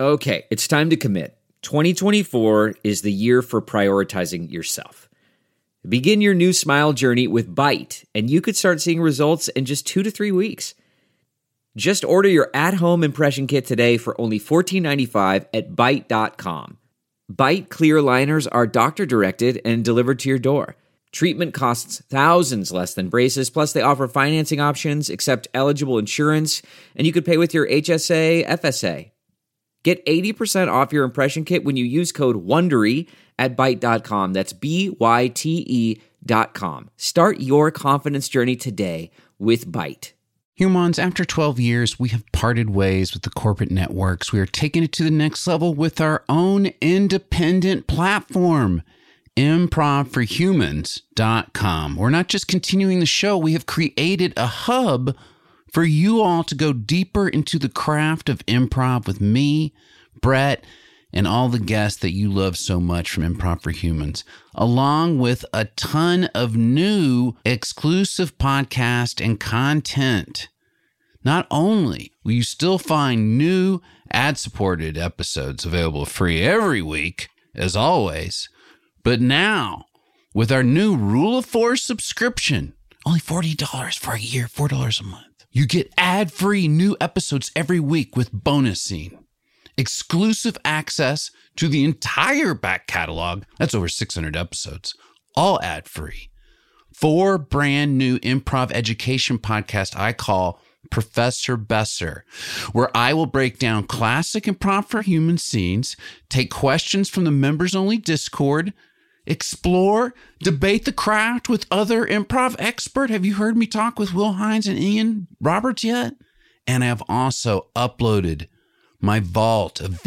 Okay, it's time to commit. 2024 is the year for prioritizing yourself. Begin your new smile journey with Byte, and you could start seeing results in just 2 to 3 weeks. Just order your at-home impression kit today for only $14.95 at Byte.com. Byte clear liners are doctor-directed and delivered to your door. Treatment costs thousands less than braces, plus they offer financing options, accept eligible insurance, and you could pay with your HSA, FSA. Get 80% off your impression kit when you use code WONDERY at Byte.com. That's BYTE.com. Start your confidence journey today with Byte. Humans, after 12 years, we have parted ways with the corporate networks. We are taking it to the next level with our own independent platform, improvforhumans.com. We're not just continuing the show, we have created a hub for you all to go deeper into the craft of improv with me, Brett, and all the guests that you love so much from Improv for Humans, along with a ton of new exclusive podcast and content. Not only will you still find new ad-supported episodes available free every week, as always, but now, with our new Rule of 4 subscription, only $40 for a year, $4 a month. You get ad-free new episodes every week with bonus scene, exclusive access to the entire back catalog. That's over 600 episodes, all ad-free. 4 brand new improv education podcasts I call Professor Besser, where I will break down classic Improv for Human scenes, take questions from the members-only Discord, explore, debate the craft with other improv experts. Have you heard me talk with Will Hines and Ian Roberts yet? And I have also uploaded my vault of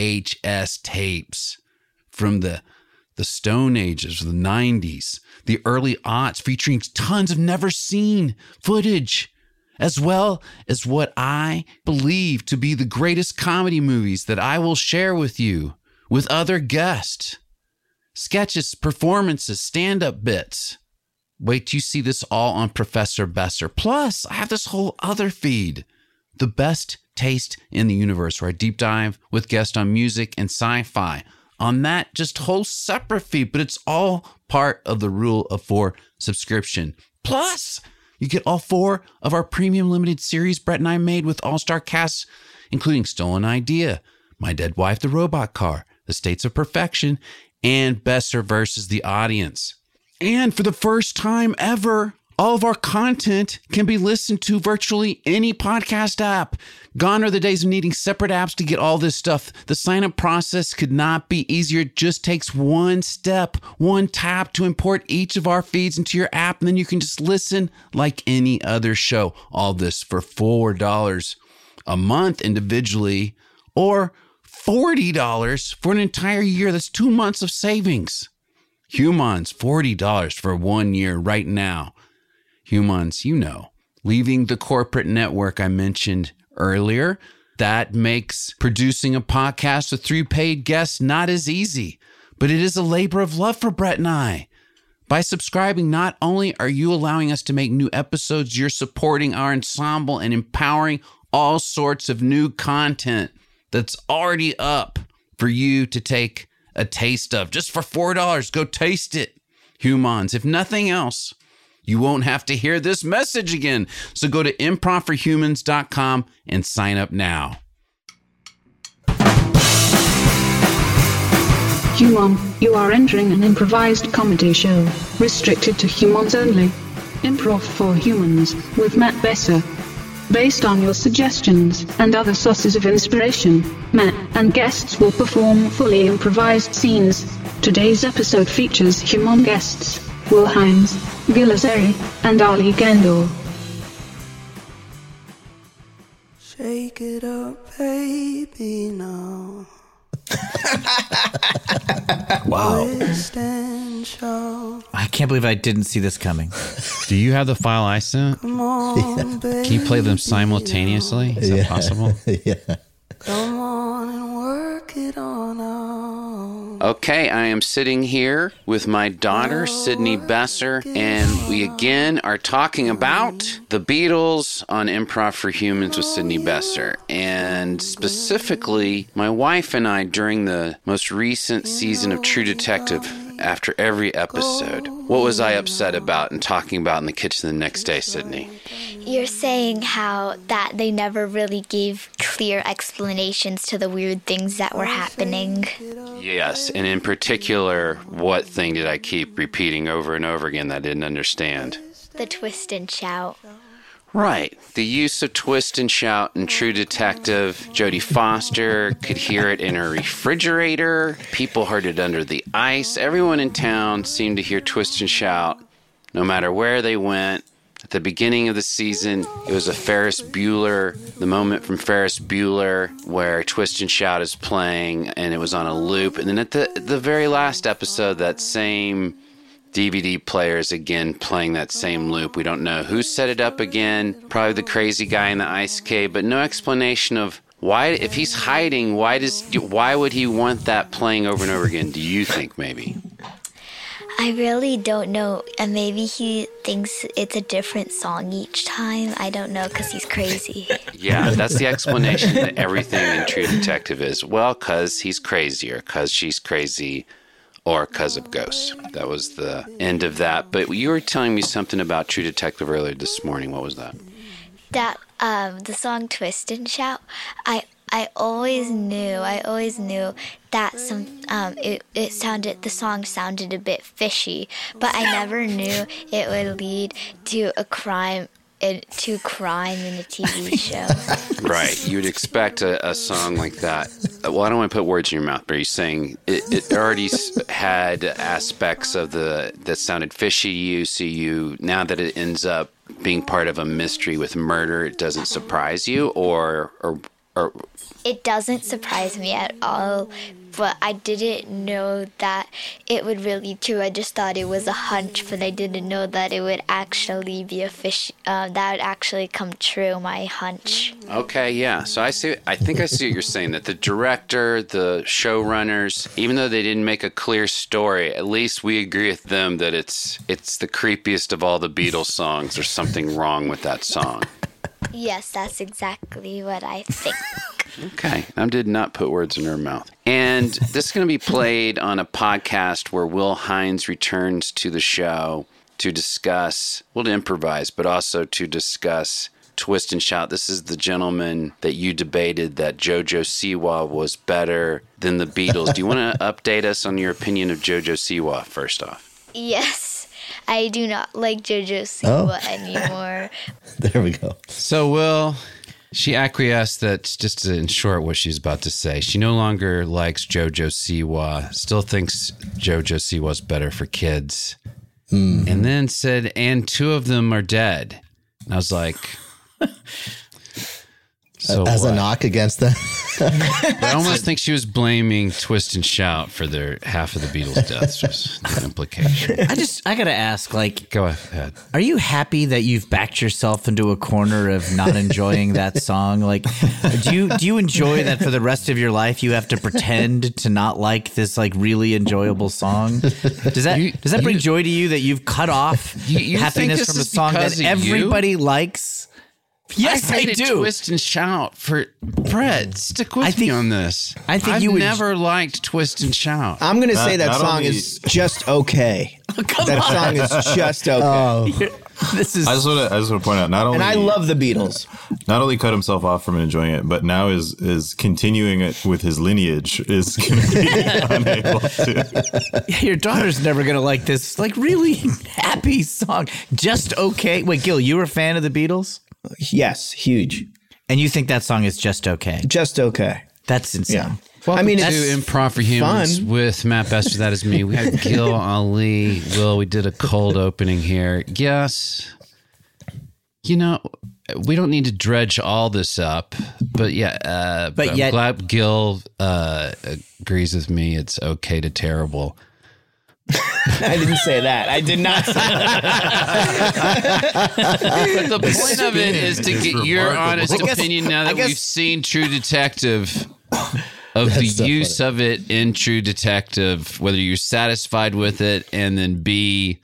VHS tapes from the Stone Ages, the 90s, the early aughts, featuring tons of never seen footage, as well as what I believe to be the greatest comedy movies that I will share with you with other guests. Sketches, performances, stand-up bits. Wait till you see this all on Professor Besser. Plus, I have this whole other feed, The Best Taste in the Universe, where I deep dive with guests on music and sci-fi. On that just whole separate feed, but it's all part of the Rule of 4 subscription. Plus, you get all 4 of our premium limited series Brett and I made with all-star casts, including Stolen Idea, My Dead Wife, The Robot Car, The States of Perfection, and Besser versus the Audience. And for the first time ever, all of our content can be listened to virtually any podcast app. Gone are the days of needing separate apps to get all this stuff. The sign-up process could not be easier. It just takes one step, one tap to import each of our feeds into your app, and then you can just listen like any other show. All this for $4 a month individually, or $40 for an entire year. That's 2 months of savings. Humans, $40 for 1 year right now. Humans, you know, leaving the corporate network I mentioned earlier, that makes producing a podcast with 3 paid guests not as easy, but it is a labor of love for Brett and I. By subscribing, not only are you allowing us to make new episodes, you're supporting our ensemble and empowering all sorts of new content that's already up for you to take a taste of. Just for $4, go taste it. Humans, if nothing else, you won't have to hear this message again. So go to improvforhumans.com and sign up now. Human, you are entering an improvised comedy show, restricted to humans only. Improv for Humans, with Matt Besser. Based on your suggestions and other sources of inspiration, Matt and guests will perform fully improvised scenes. Today's episode features human guests, Will Hines, Gil Azeri, and Ali Gandor. Shake it up, baby, now. Wow. I can't believe I didn't see this coming. Do you have the file I sent? Come on, baby. Can you play them simultaneously? Is that possible? Yeah. Come on and work it on out. Okay, I am sitting here with my daughter, Sydney Besser, and we again are talking about the Beatles on Improv for Humans with Sydney Besser. And specifically, my wife and I, during the most recent season of True Detective, after every episode, what was I upset about and talking about in the kitchen the next day, Sydney? You're saying how that they never really gave clear explanations to the weird things that were happening. Yes, and in particular, what thing did I keep repeating over and over again that I didn't understand? The twist and shout. Right. The use of twist and shout in True Detective. Jodie Foster could hear it in her refrigerator. People heard it under the ice. Everyone in town seemed to hear twist and shout no matter where they went. At the beginning of the season, it was a Ferris Bueller, the moment from Ferris Bueller where Twist and Shout is playing, and it was on a loop. And then at the very last episode, that same DVD player is again playing that same loop. We don't know who set it up again, probably the crazy guy in the ice cave, but no explanation of why, if he's hiding, why would he want that playing over and over again, do you think maybe? I really don't know. And maybe he thinks it's a different song each time. I don't know, because he's crazy. Yeah, that's the explanation that everything in True Detective is. Well, because he's crazy, or because she's crazy, or because of ghosts. That was the end of that. But you were telling me something about True Detective earlier this morning. What was that? That, the song Twist and Shout, I always knew that the song sounded a bit fishy, but I never knew it would lead to a crime in a TV show. Right. You would expect a song like that. Well, I don't want to put words in your mouth, but are you saying it already had aspects of that sounded fishy to you, so now that it ends up being part of a mystery with murder, it doesn't surprise you, or It doesn't surprise me at all, but I didn't know that it would really true. I just thought it was a hunch, but I didn't know that it would actually be that would actually come true, my hunch. Okay, yeah. So I think I see what you're saying, that the director, the showrunners, even though they didn't make a clear story, at least we agree with them that it's the creepiest of all the Beatles songs. There's something wrong with that song. Yes, that's exactly what I think. Okay, I did not put words in her mouth. And this is going to be played on a podcast where Will Hines returns to the show to discuss, to improvise, but also to discuss Twist and Shout. This is the gentleman that you debated that JoJo Siwa was better than the Beatles. Do you want to update us on your opinion of JoJo Siwa first off? Yes, I do not like JoJo Siwa anymore. There we go. So, Will, she acquiesced that, just in short what she's about to say, she no longer likes JoJo Siwa, still thinks JoJo Siwa's better for kids, and then said, and two of them are dead. And I was like... So as a knock against them. I almost think she was blaming Twist and Shout for their half of the Beatles' deaths, was the implication. I gotta ask, Go ahead. are you happy that you've backed yourself into a corner of not enjoying that song? Do you enjoy that for the rest of your life you have to pretend to not like this really enjoyable song? Does that bring joy to you that you've cut off happiness from a song that everybody likes? Yes, I do. Twist and Shout for Brett. Stick with me on this. I think I've you would never liked Twist and Shout. I'm going to say that song is just okay. That song is just okay. This is. I just want to point out, not only, and I love the Beatles. Not only cut himself off from enjoying it, but now is continuing it with his lineage is going to be unable to. Your daughter's never going to like this really happy song. Just okay. Wait, Gil, you were a fan of the Beatles? Yes, huge. And you think that song is just okay? Just okay. That's insane. Yeah. Welcome to it's Improv for Humans with Matt Besser. That is me. We have Gil, Ali, Will. We did a cold opening here. Yes. We don't need to dredge all this up, but yeah. But I'm glad Gil agrees with me. It's okay to terrible. I didn't say that. I did not say that. The point of it is to get your honest opinion now that we've seen True Detective. of the so use of it in True Detective, whether you're satisfied with it, and then B,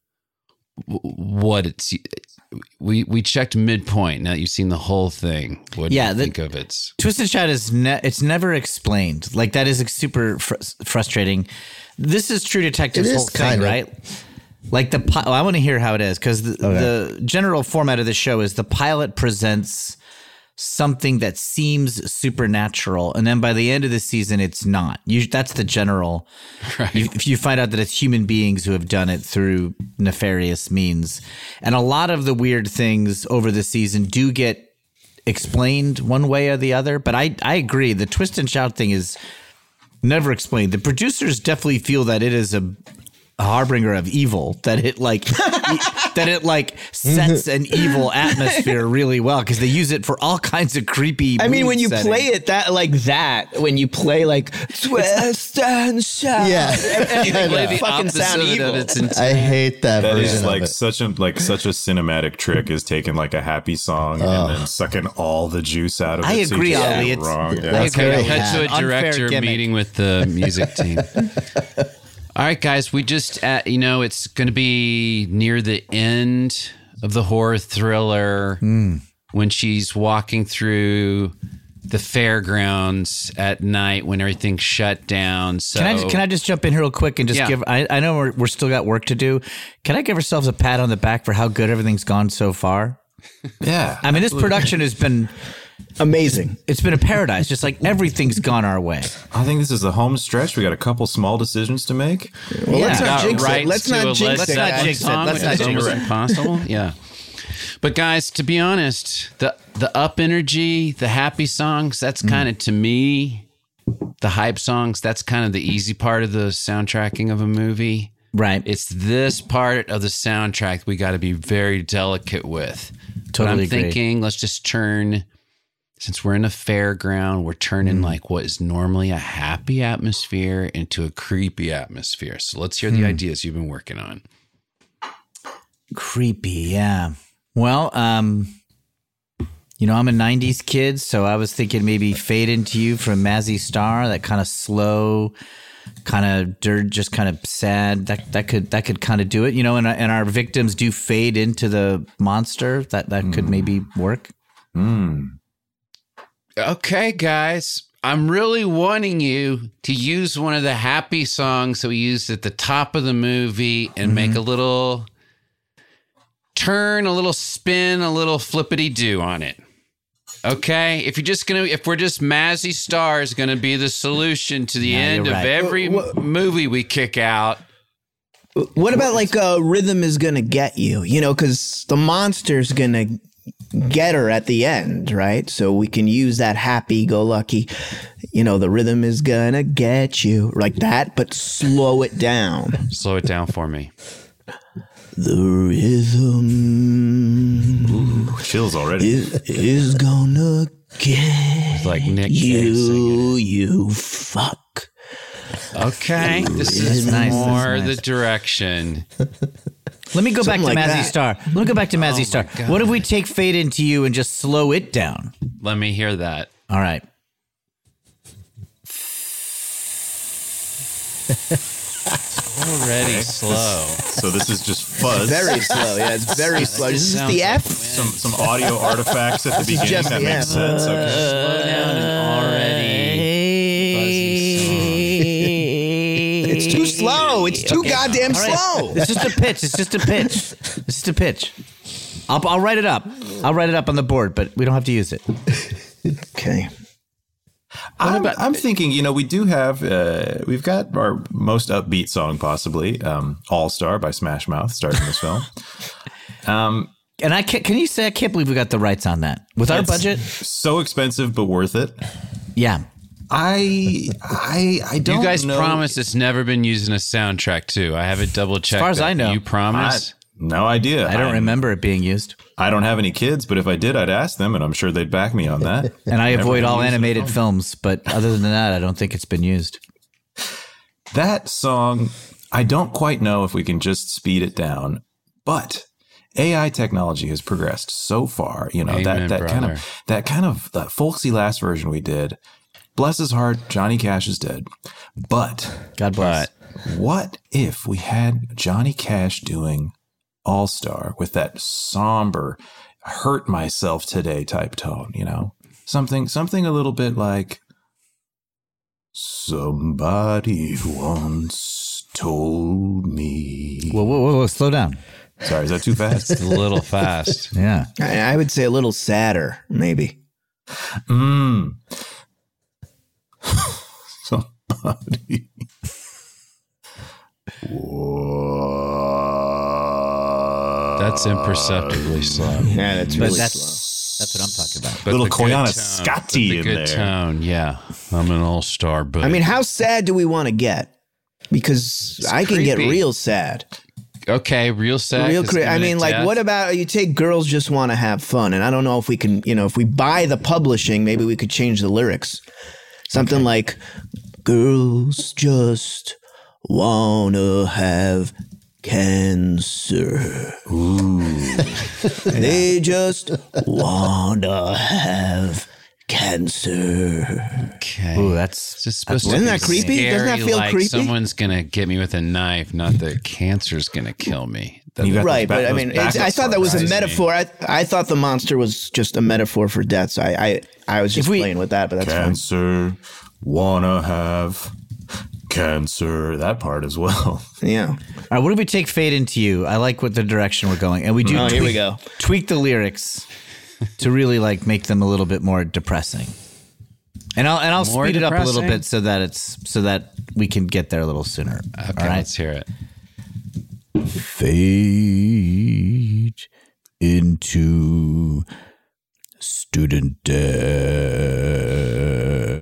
what it's. We checked midpoint. Now that you've seen the whole thing. What do you think of it? Twist and Shout is it's never explained. Like that is super frustrating. This is True Detective's whole thing, right? Like I want to hear how it is because the general format of the show is the pilot presents something that seems supernatural, and then by the end of the season, it's not. That's the general. Right. If you find out that it's human beings who have done it through nefarious means, and a lot of the weird things over the season do get explained one way or the other. But I agree, the Twist and Shout thing is never explained. The producers definitely feel that it is a harbinger of evil, that it sets an evil atmosphere really well because they use it for all kinds of creepy. I mean, when you settings. play it when you play like Twist and Shout, You play the fucking opposite sound of it evil. of its intent. I hate that That version is like of it. such a cinematic trick, is taking like a happy song and then sucking all the juice out of it. I so you agree, just Ollie. get it It's- wrong. Yeah. That's Okay, very cut to a unfair director gimmick. meeting with the music team. All right, guys, we just, it's going to be near the end of the horror thriller when she's walking through the fairgrounds at night when everything's shut down. So Can I just jump in here real quick and just give? I know we're still got work to do. Can I give ourselves a pat on the back for how good everything's gone so far? Yeah. I mean, this production has been Amazing. It's been a paradise. Just like everything's gone our way. I think this is the home stretch. We got a couple small decisions to make. Well, let's not Got jinx it. rights Let's to not a jinx Let's it. Not guys. jinx it. Let's not It's jinx almost it. impossible. Yeah. But guys, to be honest, the up energy, the happy songs, that's kind of, to me, the hype songs, that's kind of the easy part of the soundtracking of a movie. Right. It's this part of the soundtrack we got to be very delicate with. Totally But I'm agree. thinking, let's just turn, since we're in a fairground, we're turning like what is normally a happy atmosphere into a creepy atmosphere. So let's hear the ideas you've been working on. Creepy, yeah. Well, I'm a 90s kid, so I was thinking maybe Fade Into You from Mazzy Star, that kind of slow, kind of dirt, just kind of sad. That could kind of do it, and our victims do fade into the monster. That could maybe work. Okay, guys. I'm really wanting you to use one of the happy songs that we used at the top of the movie and make a little turn, a little spin, a little flippity-do on it. Okay? If we're just Mazzy Star is going to be the solution to the end of every movie we kick out. What about like Rhythm Is Gonna Get You? Because the monster's gonna get her at the end, right? So we can use that happy-go-lucky, the rhythm is gonna get you, like that, but slow it down. Slow it down for me. The rhythm Chills already. is gonna get It's like Nick Cage singing you fuck. Okay, this is nice, this is more nice. the direction. Let me go back to Something like Mazzy that. Star. Let me go back to Mazzy Star. God. What if we take Fade Into You and just slow it down? Let me hear that. All right. Already slow. So this is just fuzz. Very slow. Yeah, it's very slow. Is this Sounds the F? some audio artifacts at the beginning. just That the makes F. sense. Okay. Slow down and already It's too slow. It's too goddamn All right. slow. It's just a pitch. It's just a pitch. I'll write it up. I'll write it up on the board, but we don't have to use it. Okay. I'm thinking, we do have, we've got our most upbeat song possibly, All Star by Smash Mouth, starting this film. And I can't believe we got the rights on that with our It's budget. So expensive, but worth it. Yeah. I don't You guys know. promise it's never been used in a soundtrack, too. I have it double checked. As far as I know. You promise? No idea. I don't remember it being used. I don't have any kids, but if I did, I'd ask them, and I'm sure they'd back me on that. And I Never avoid been all used in a animated film. films, but other than that, I don't think it's been used. That song, I don't quite know if we can just speed it down, but AI technology has progressed so far. Amen, that brother. kind of that folksy last version we did. bless his heart, Johnny Cash is dead. But God bless. What if we had Johnny Cash doing All Star with that somber, hurt myself today type tone, you know? Something a little bit like, somebody once told me. Whoa, slow down. Sorry, is that too fast? It's a little fast. Yeah. I would say a little sadder, maybe. Somebody. That's imperceptibly slow. Yeah, that's really That's slow. what I'm talking about. But Little the good Koyana tone- Scotty but the in good there. tone, yeah. I'm an all-star, but I mean, how sad do we want to get? Because I can get creepy. real sad. okay, real sad. Real 'cause I mean, imminent like, death. what about you take Girls Just Want to Have Fun? And I don't know if we can, if we buy the publishing, maybe we could change the lyrics. Something like, girls just want to have cancer. Ooh. They just want to have cancer. Okay. Ooh, that's just supposed Isn't to that be creepy? Doesn't that scary, feel like creepy? Someone's gonna get me with a knife, not that cancer's gonna kill me. You got Right, those but I those mean, backup I thought that was a songs. metaphor. I thought the monster was just a metaphor for death. So I was just playing with that, but that's fine. Cancer, wanna have cancer. That part as well. Yeah. All right, what if we take Fade Into You? I like what the direction we're going. And we do Here we go. tweak the lyrics to really like make them a little bit more depressing. And I'll More speed it up a little depressing? bit so that we can get there a little sooner. Okay, All right. let's hear it. Fade into student death.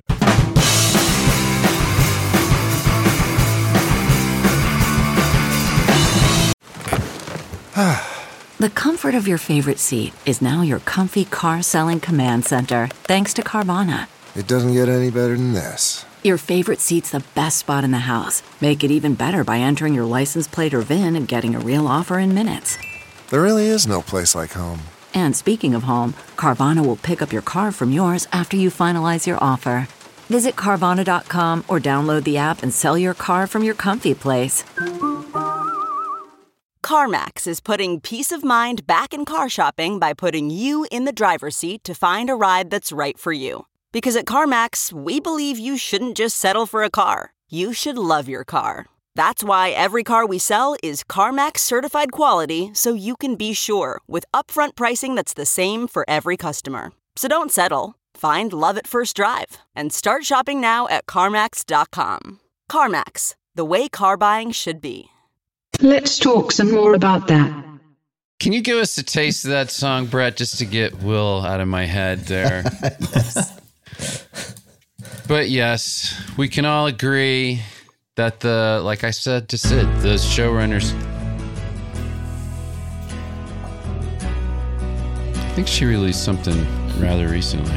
The comfort of your favorite seat is now your comfy car selling command center, thanks to Carvana. It doesn't get any better than this. Your favorite seat's the best spot in the house. Make it even better by entering your license plate or VIN and getting a real offer in minutes. There really is no place like home. And speaking of home, Carvana will pick up your car from yours after you finalize your offer. Visit Carvana.com or download the app and sell your car from your comfy place. CarMax is putting peace of mind back in car shopping by putting you in the driver's seat to find a ride that's right for you. Because at CarMax, we believe you shouldn't just settle for a car. You should love your car. That's why every car we sell is CarMax certified quality, so you can be sure with upfront pricing that's the same for every customer. So don't settle. Find love at first drive and start shopping now at CarMax.com. CarMax, the way car buying should be. Let's talk some more about that. Can you give us a taste of that song, Brett, just to get Will out of my head there? But yes, we can all agree that like I said to Sid, the showrunners, I think she released something rather recently.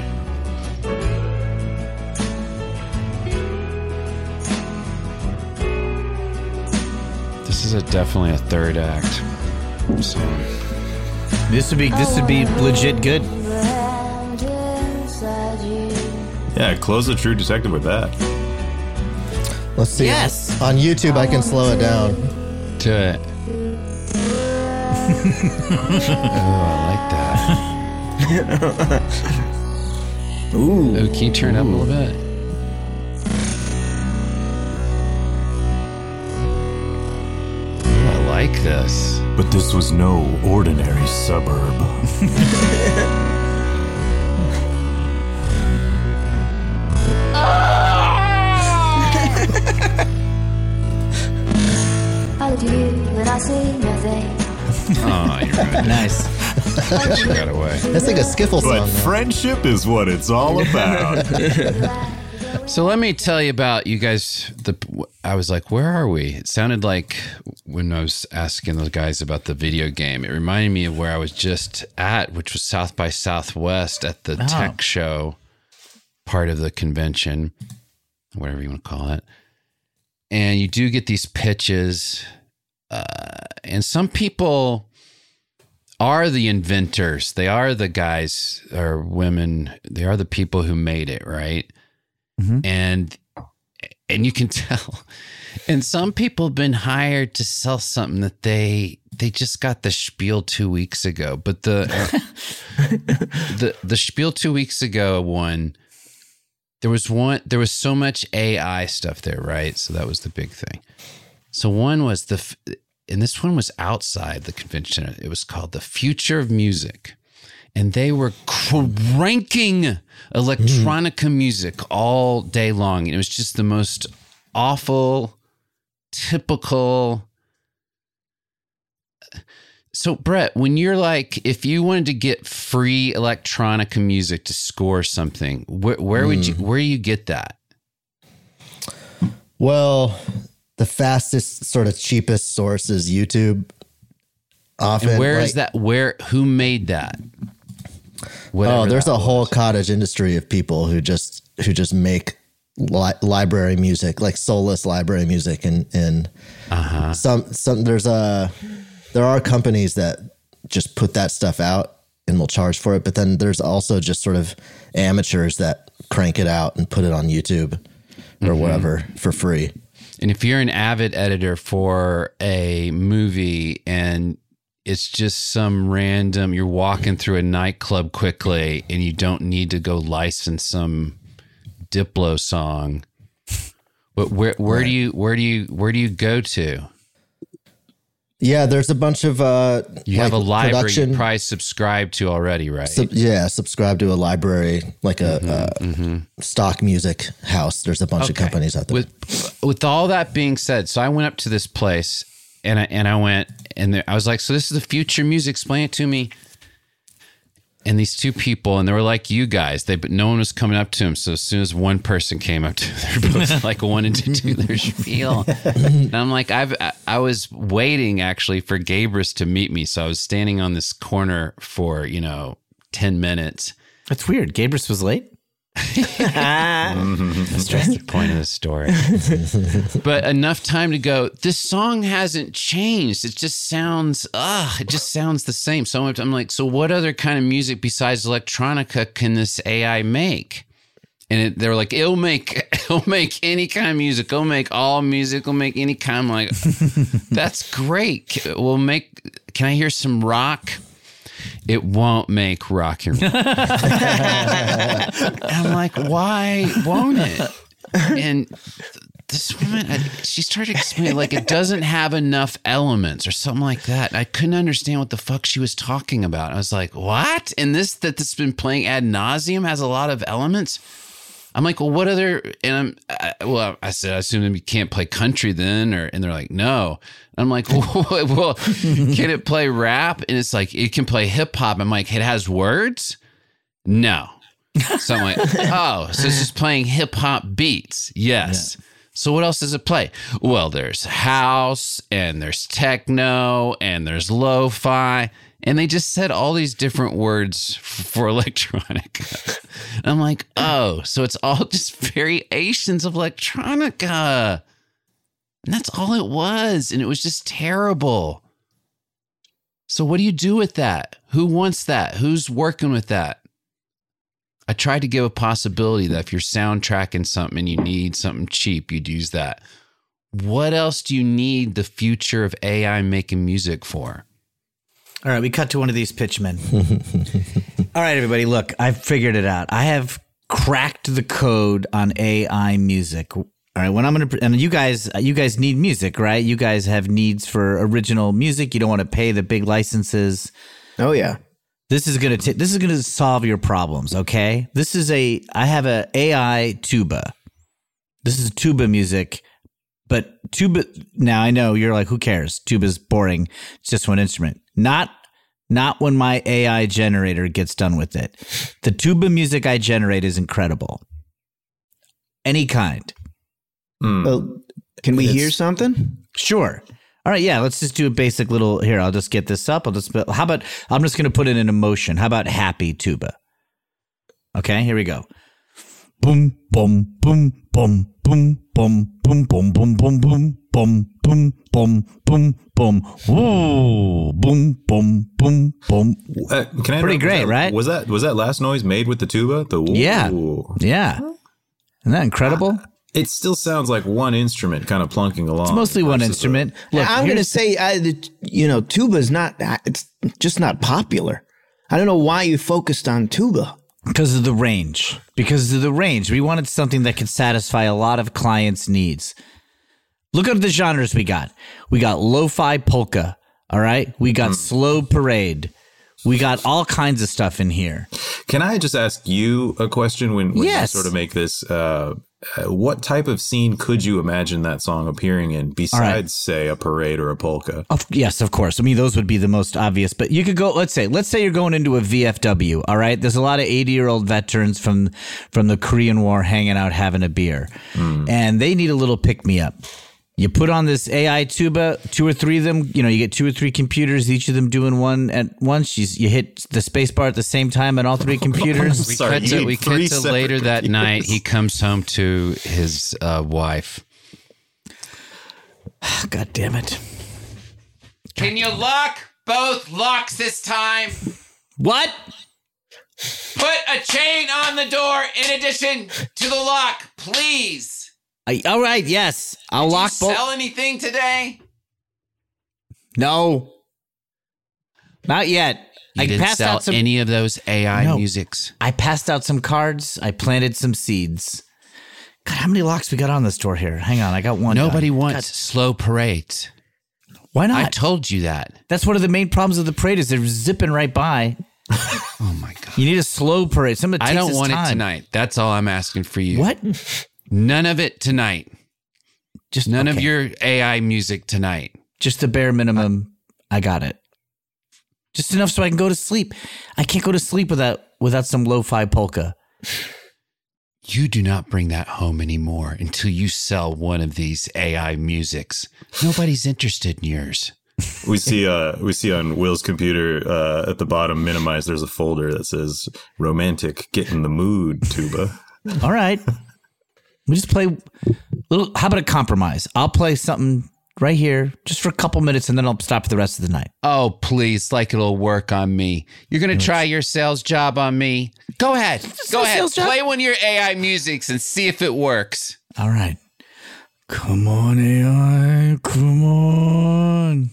This is definitely a third act song. This would be legit good. Yeah, close the True Detective with that. Let's see. Yes. On YouTube, I can slow it down. To it. Oh, I like that. Ooh. Oh, can you turn it up a little bit? Oh, I like this. But this was no ordinary suburb. How do you when I say nothing? Oh, you're right. Nice. She got away. That's like a skiffle song. But friendship is what it's all about. So let me tell you about you guys. I was like, where are we? It sounded like when I was asking those guys about the video game, it reminded me of where I was just at, which was South by Southwest at the tech show part of the convention, whatever you want to call it. And you do get these pitches, and some people are the inventors. They are the guys or women. They are the people who made it, right? and you can tell. And some people have been hired to sell something that they just got the spiel 2 weeks ago. But the spiel 2 weeks ago there was so much AI stuff there, right? So that was the big thing. So one was and this one was outside the convention. It was called The Future of Music. And they were cranking electronica music all day long. And it was just the most awful, typical. So, Brett, when you're like, if you wanted to get free electronica music to score something, where do you get that? Well, the fastest, sort of cheapest source is YouTube. Often, and where is that? Who made that? Whatever there's a whole cottage industry of people who just make library music, like soulless library music, and there are companies that just put that stuff out and will charge for it. But then there's also just sort of amateurs that crank it out and put it on YouTube or whatever for free. And if you're an avid editor for a movie and it's just some random, you're walking through a nightclub quickly and you don't need to go license some Diplo song, but where do you go to? Yeah, there's a bunch of you have a library you probably subscribe to already, right? Subscribe to a library, like a stock music house. There's a bunch of companies out there. With all that being said, so I went up to this place and I was like, so this is the future music. Explain it to me. And these two people, and they were like you guys, but no one was coming up to him. So as soon as one person came up to them, they were both like wanted to do their spiel. And I'm like, I was waiting actually for Gabrus to meet me. So I was standing on this corner for, 10 minutes. That's weird. Gabrus was late? That's just the point of the story. But enough time to go, this song hasn't changed. It just sounds the same. So I'm like, so what other kind of music besides electronica can this AI make? And they were like, it'll make any kind of music. It'll make all music. It'll make any kind. I'm like, that's great. Can I hear some rock? It won't make rock and roll. I'm like, why won't it? And this woman, she started explaining like it doesn't have enough elements or something like that. I couldn't understand what the fuck she was talking about. I was like, what? And that's been playing ad nauseum has a lot of elements. I'm like, well, what other? And I said, I assume you can't play country then, and they're like, no. And I'm like, well, can it play rap? And it's like, it can play hip hop. I'm like, it has words? No. So I'm like, oh, so it's just playing hip hop beats. Yes. Yeah. So what else does it play? Well, there's house and there's techno and there's lo-fi. And they just said all these different words for electronica. And I'm like, oh, so it's all just variations of electronica. And that's all it was. And it was just terrible. So what do you do with that? Who wants that? Who's working with that? I tried to give a possibility that if you're soundtracking something and you need something cheap, you'd use that. What else do you need the future of AI making music for? All right, we cut to one of these pitchmen. All right, everybody, look, I've figured it out. I have cracked the code on AI music. All right, and you guys need music, right? You guys have needs for original music. You don't want to pay the big licenses. Oh yeah. This is gonna solve your problems, okay? I have a AI tuba. This is tuba music, but tuba. Now I know you're like, who cares? Tuba's boring. It's just one instrument. Not when my AI generator gets done with it. The tuba music I generate is incredible. Any kind. Well, can we hear something? Sure. All right, yeah, let's just do a basic little, here, I'll just get this up. I'm just going to put it in emotion. How about happy tuba? Okay, here we go. Boom, boom, boom, boom, boom, boom, boom, boom, boom, boom, boom, boom, boom, boom, boom, boom, woo, boom, boom, boom, boom. Pretty great, right? Was that last noise made with the tuba? The woo? Yeah. Isn't that incredible? It still sounds like one instrument kind of plunking along. It's mostly one instrument. Look, I'm going to say, tuba's it's just not popular. I don't know why you focused on tuba. Because of the range. We wanted something that could satisfy a lot of clients' needs. Look at the genres we got. We got lo-fi polka, all right? We got slow parade. We got all kinds of stuff in here. Can I just ask you a question when you sort of make this? What type of scene could you imagine that song appearing in besides, say, a parade or a polka? Yes, of course. I mean, those would be the most obvious. But you could go, let's say you're going into a VFW, all right? There's a lot of 80-year-old veterans from the Korean War hanging out having a beer. And they need a little pick-me-up. You put on this AI tuba, 2 or 3 of them, you get 2 or 3 computers, each of them doing one at once. You hit the space bar at the same time on all 3 computers. We cut to later that night. He comes home to his wife. God damn it. Can you lock both locks this time? What? Put a chain on the door in addition to the lock, please. All right, yes. I'll lock both. Sell anything today? No. Not yet. You didn't sell any of those AI musics? I passed out some cards. I planted some seeds. God, how many locks we got on the store here? Hang on, I got one. Nobody wants slow parades. Why not? I told you that. That's one of the main problems of the parade is they're zipping right by. Oh, my God. You need a slow parade. Something that takes I don't want time. it tonight. That's all I'm asking for you. What? None of it tonight. Just none of your AI music tonight. Just the bare minimum. I got it. Just enough so I can go to sleep. I can't go to sleep without some lo-fi polka. You do not bring that home anymore until you sell one of these AI musics. Nobody's interested in yours. We see on Will's computer at the bottom minimize. There's a folder that says "Romantic, Get in the Mood" tuba. All right. We just play how about a compromise? I'll play something right here just for a couple minutes and then I'll stop for the rest of the night. Oh, please, like it'll work on me. You're going to try your sales job on me? Go ahead. Go ahead. Play one of your AI musics and see if it works. All right. Come on, AI. Come on.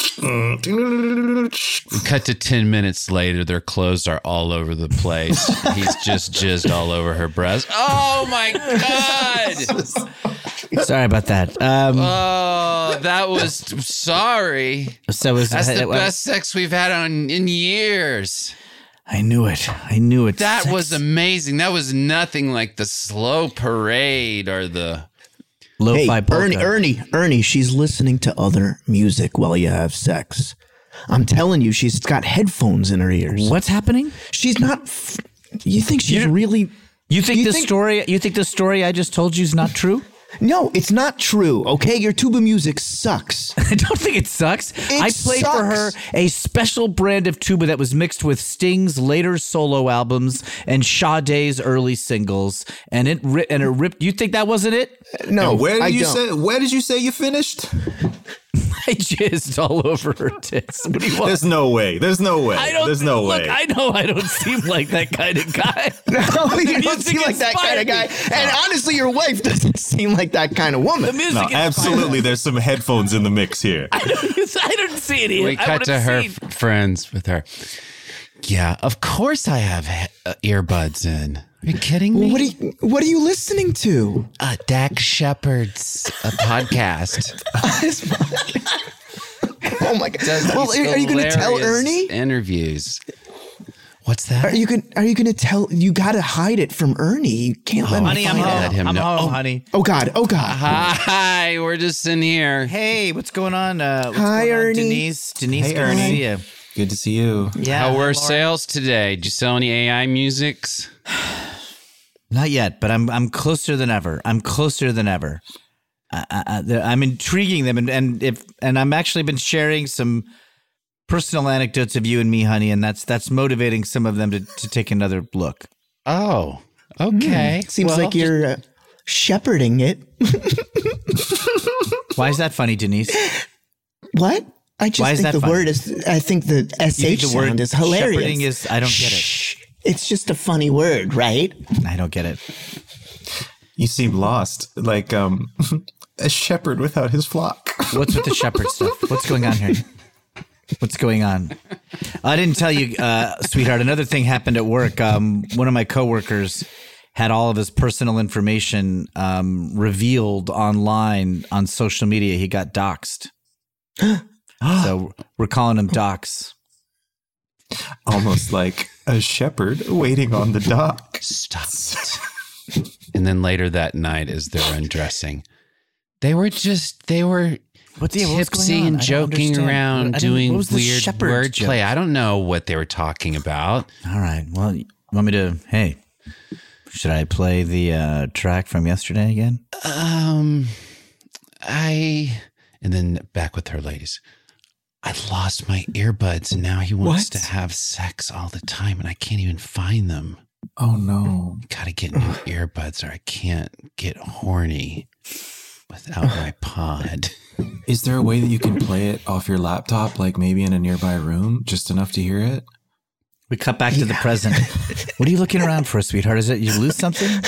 We cut to 10 minutes later. Their clothes are all over the place. He's just jizzed all over her breast. Oh, my God. Sorry about that. That was sorry. That's the best sex we've had in years. I knew it. That was amazing. That was nothing like the slow parade or the lo-fi polka. Ernie, she's listening to other music while you have sex. I'm telling you, she's got headphones in her ears. What's happening? She's not. You think she's really? You think the story I just told you is not true? No, it's not true, okay? Your tuba music sucks. I don't think it sucks. I played for her a special brand of tuba that was mixed with Sting's later solo albums and Sade's early singles, and it ripped. You think that wasn't it? No. And where did you say you finished? I jizzed all over her tits. What do you want? There's no way. There's no way. Look, I know I don't seem like that kind of guy. No, you don't seem like that kind of guy. And honestly, your wife doesn't seem like that kind of woman. No, absolutely. There's some headphones in the mix here. I don't see it here. We cut to her friends with her. Yeah, of course I have earbuds in. Are you kidding me? What are you listening to? Dax Shepard's podcast. Oh my God! Well, are you going to tell Ernie? Interviews. What's that? Are you going to tell? You got to hide it from Ernie. You can't let honey, him I'm find home. out. I'm home, honey. Oh God! Hi, we're just in here. Hi, what's going on? Hi, Ernie. Denise, hey, good Ernie. to see you. Good to see you. Yeah. How were sales today? Did you sell any AI musics? Not yet, but I'm closer than ever. I'm intriguing them, and I'm actually been sharing some personal anecdotes of you and me, honey, and that's motivating some of them to take another look. Oh, okay. Seems like you're shepherding it. Why is that funny, Denise? What? I just think the word is. I think the sh sound is hilarious. Shepherding is. I don't get it. It's just a funny word, right? I don't get it. You seem lost, like a shepherd without his flock. What's with the shepherd stuff? What's going on here? What's going on? I didn't tell you, sweetheart. Another thing happened at work. One of my coworkers had all of his personal information revealed online on social media. He got doxxed. So we're calling him Dox. Almost like a shepherd waiting on the dock. Stop it. And then later that night, as they're undressing, they were tipsy and joking around, doing weird wordplay. I don't know what they were talking about. All right. Well, you want me to? Hey, should I play the track from yesterday again? And then back with her, ladies. I lost my earbuds, and now he wants to have sex all the time, and I can't even find them. Oh, no. Gotta get new earbuds, or I can't get horny without my pod. Is there a way that you can play it off your laptop, like maybe in a nearby room, just enough to hear it? We cut back to the present. What are you looking around for, sweetheart? Is it you lose something?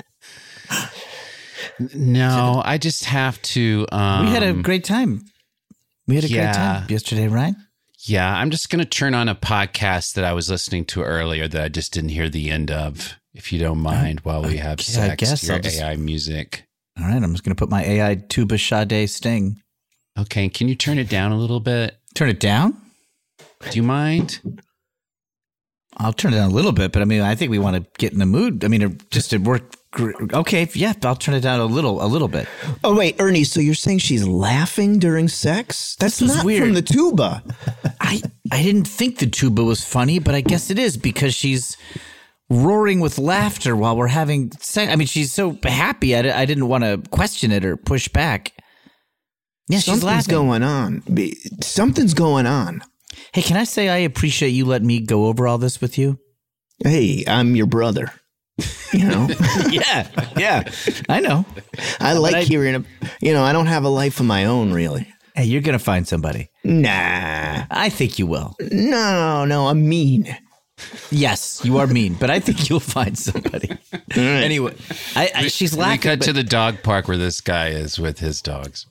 No, I just have to. We had a great time. We had a great time yesterday, right? Yeah, I'm just going to turn on a podcast that I was listening to earlier that I just didn't hear the end of, if you don't mind, while we have sex. I guess your AI music. All right, I'm just going to put my AI Tuba Sade Sting. Okay, can you turn it down a little bit? Turn it down? Do you mind? I'll turn it down a little bit, but I mean, I think we want to get in the mood. I mean, just to work. Okay, yeah, I'll turn it down a little bit. Oh wait, Ernie, so you're saying she's laughing during sex? That's not weird. From the tuba. I didn't think the tuba was funny, but I guess it is because she's roaring with laughter while we're having sex. I mean, she's so happy. I didn't want to question it or push back. Yeah, she's laughing. Something's going on. Hey, can I say I appreciate you letting me go over all this with you? Hey, I'm your brother. You know? yeah, I know. I like hearing, I don't have a life of my own, really. Hey, you're going to find somebody. Nah. I think you will. No, I'm mean. Yes, you are mean, but I think you'll find somebody. Anyway, she's laughing. We cut to the dog park where this guy is with his dogs.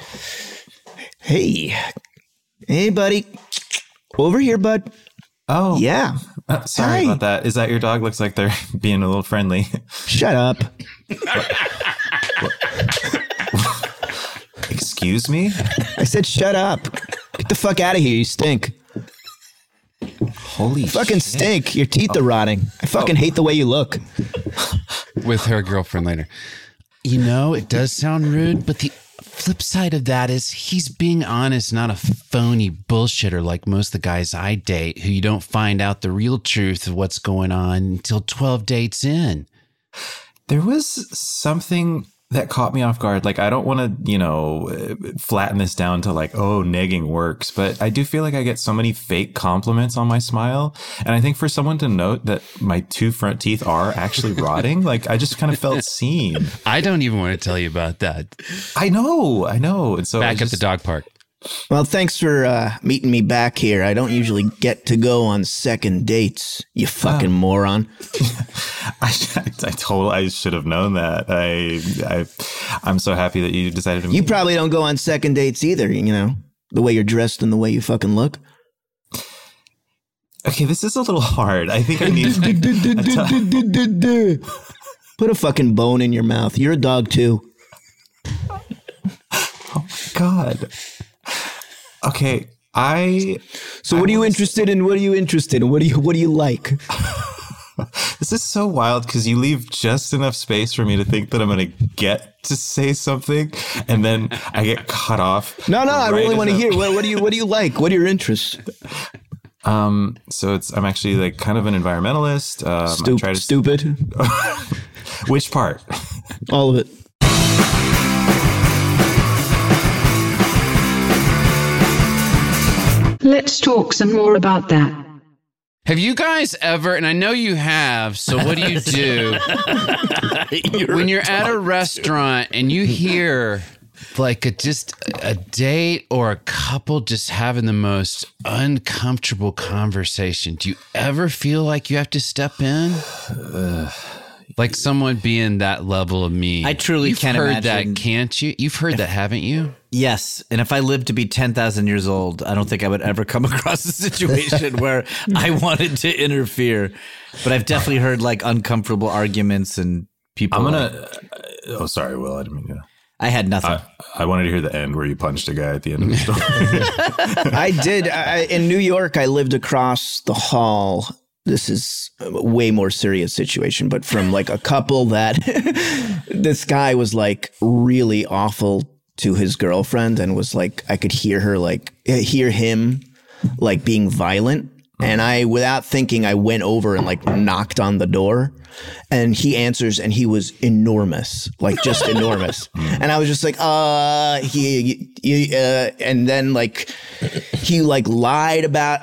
Hey, buddy. Over here, bud. Oh. Yeah. Sorry about that. Is that your dog? Looks like they're being a little friendly. Shut up. Excuse me? I said shut up. Get the fuck out of here. You stink. Holy fucking stink. Your teeth are rotting. I fucking hate the way you look. With her girlfriend later. You know, it does sound rude, but the flip side of that is he's being honest, not a phony bullshitter like most of the guys I date who you don't find out the real truth of what's going on until 12 dates in. There was something that caught me off guard. Like, I don't want to, flatten this down to like, oh, negging works, but I do feel like I get so many fake compliments on my smile. And I think for someone to note that my two front teeth are actually rotting, like I just kind of felt seen. I don't even want to tell you about that. I know. And so back at the dog park. Well, thanks for meeting me back here. I don't usually get to go on second dates, you fucking moron. I should have known that. I'm so happy that you decided to meet. You probably don't go on second dates either, the way you're dressed and the way you fucking look. Okay, this is a little hard. I think I need Put a fucking bone in your mouth. You're a dog too. Oh my God. Okay, So what are you interested in? What are you interested in? What do you like? This is so wild because you leave just enough space for me to think that I'm going to get to say something, and then I get cut off. No, I really want to hear. What do you like? What are your interests? So I'm actually like kind of an environmentalist. Stupid. Which part? All of it. Let's talk some more about that. Have you guys ever, and I know you have, so what do you do when you're at a restaurant and you hear like just a date or a couple just having the most uncomfortable conversation? Do you ever feel like you have to step in? Like someone being that level of me. I truly You've can't heard imagine. that, can't you? You've heard that, haven't you? Yes. And if I lived to be 10,000 years old, I don't think I would ever come across a situation where I wanted to interfere. But I've definitely heard like uncomfortable arguments and people. Oh, sorry, Will. I didn't mean to. I had nothing. I wanted to hear the end where you punched a guy at the end of the story. I did. In New York, I lived across the hall. This is a way more serious situation, but from like a couple that this guy was like really awful to his girlfriend and was like, I could hear him like being violent. And I, without thinking, I went over and like knocked on the door, and he answers, and he was enormous, like just enormous. And I was just like, and then like he like lied about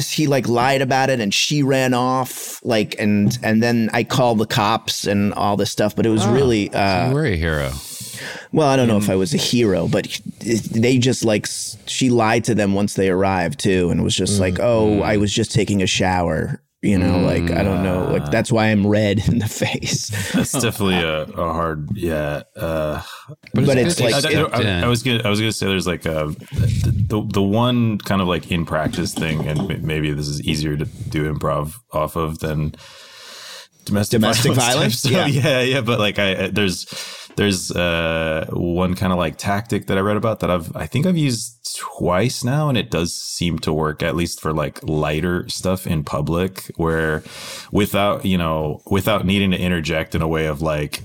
it, and she ran off, like, and then I called the cops and all this stuff. But it was really, So you were a hero. well, I don't know if I was a hero, but they just like, she lied to them once they arrived too, and was just like, oh, I was just taking a shower. You know, like, I don't know, like, that's why I'm red in the face. That's definitely a hard, yeah. But it's like, I was gonna say there's like the one kind of like in practice thing, and maybe this is easier to do improv off of than domestic violence. Yeah. But like there's one kind of like tactic that I read about that I think I've used twice now, and it does seem to work, at least for like lighter stuff in public, where without needing to interject in a way of like,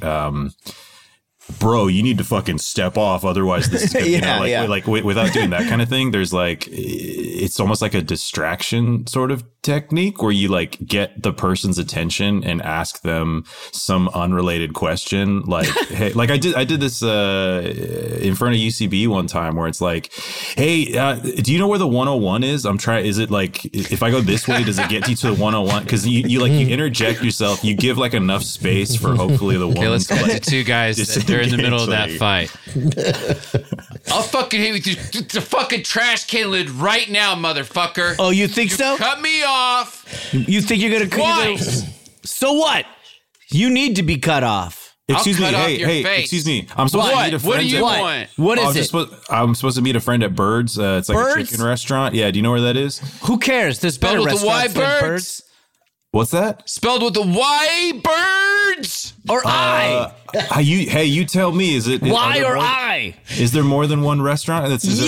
bro, you need to fucking step off, otherwise this is gonna, like without doing that kind of thing. There's like, it's almost like a distraction sort of technique where you like get the person's attention and ask them some unrelated question, like, hey, like I did this in front of UCB one time, where it's like, hey, do you know where the 101 is? Is it like, if I go this way, does it get you to the 101? Because you interject yourself, you give like enough space for hopefully the woman. Okay, let's cut to like, two guys that they're in the middle of that like, fight. I'll fucking hit with the fucking trash can lid right now, motherfucker. Oh, you think so? Cut me off. You think you're gonna? Why? So what? You need to be cut off. Excuse me. I'll cut off your Hey, face. excuse me. I'm supposed to meet a friend. What do you want? What is it? I'm supposed to meet a friend at Birds. It's like Birds? a chicken restaurant. Yeah. Do you know where that is? Who cares? There's better Spelled with the Y, restaurants than Birds? What's that? Spelled with the Y, Birds. Or I. You tell me. Is it Y or I? Is there more than one restaurant?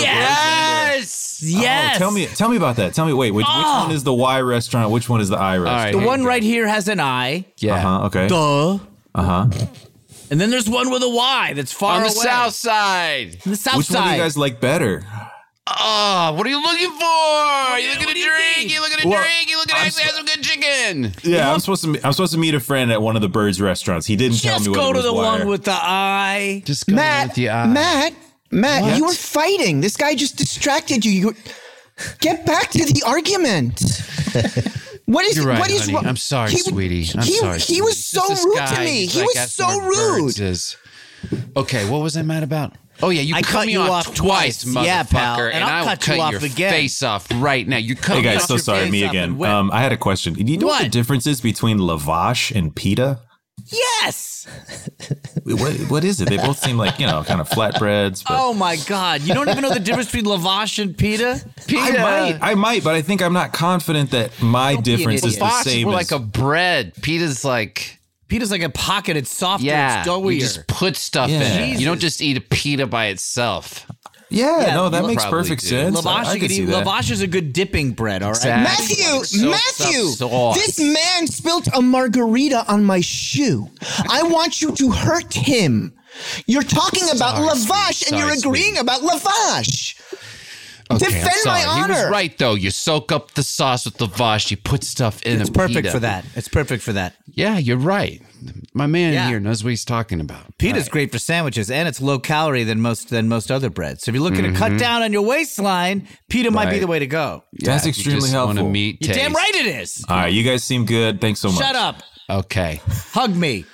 Yes. Yes. Oh, tell me about that. Tell me. Wait, which one is the Y restaurant? Which one is the I restaurant? The one right here has an I. Yeah. Okay. Duh. Uh-huh. And then there's one with a Y that's far away. On the south side. The south Which side. one do you guys like better? Oh, what are you looking for? Are you looking at a drink? You looking at a drink? You looking to actually have some good chicken? Yeah, I'm supposed to meet a friend at one of the Birds restaurants. He didn't tell me what it was. Just go to the one with the I. Just go with the I. Matt, What? you were fighting. This guy just distracted you. Get back to the argument. What is? You're right, what is honey. wrong? I'm sorry, sweetie. I'm sorry. He was so This rude guy, to me. he's He like was asking so where Birds rude. is. Okay, what was I mad about? Oh yeah, you I cut me off twice, motherfucker, yeah, pal, and I'll I will cut you cut off your again. face off right now. You're Hey cutting guys, off so your sorry, face me off again. and whip. I had a question. Do you know what the difference is between lavash and pita? Yes. What is it? They both seem like, kind of flatbreads. But Oh my God! You don't even know the difference between lavash and pita. I might, but I think I'm not confident that my difference is the Lavash same. more as, like a bread. Pita's like a pocket. It's softer. yeah, It's doughier. you just put stuff Yeah. in it. Jesus. You don't just eat a pita by itself. yeah, no, that you makes probably perfect do. sense. Lavash, I you can could see eat. that. Lavash is a good dipping bread. All right. Exactly. Matthew, sauce. this man spilled a margarita on my shoe. I want you to hurt him. You're talking about Sorry, lavash sweetie. and you're Sorry, agreeing about lavash. Okay, Defend I'm sorry. my honor. He was right though. You soak up the sauce with lavash. You put stuff in It's a perfect pita. for that. It's perfect for that. Yeah, you're right. My man Yeah. here knows what he's talking about. Pita's great for sandwiches, and it's low calorie than most other breads. So if you're looking to cut down on your waistline, pita might be Right. the way to go. That's you extremely just helpful. Want to meet You're damn taste. right it is. All right, you guys seem good. Thanks so much. Shut up. Okay. Hug me.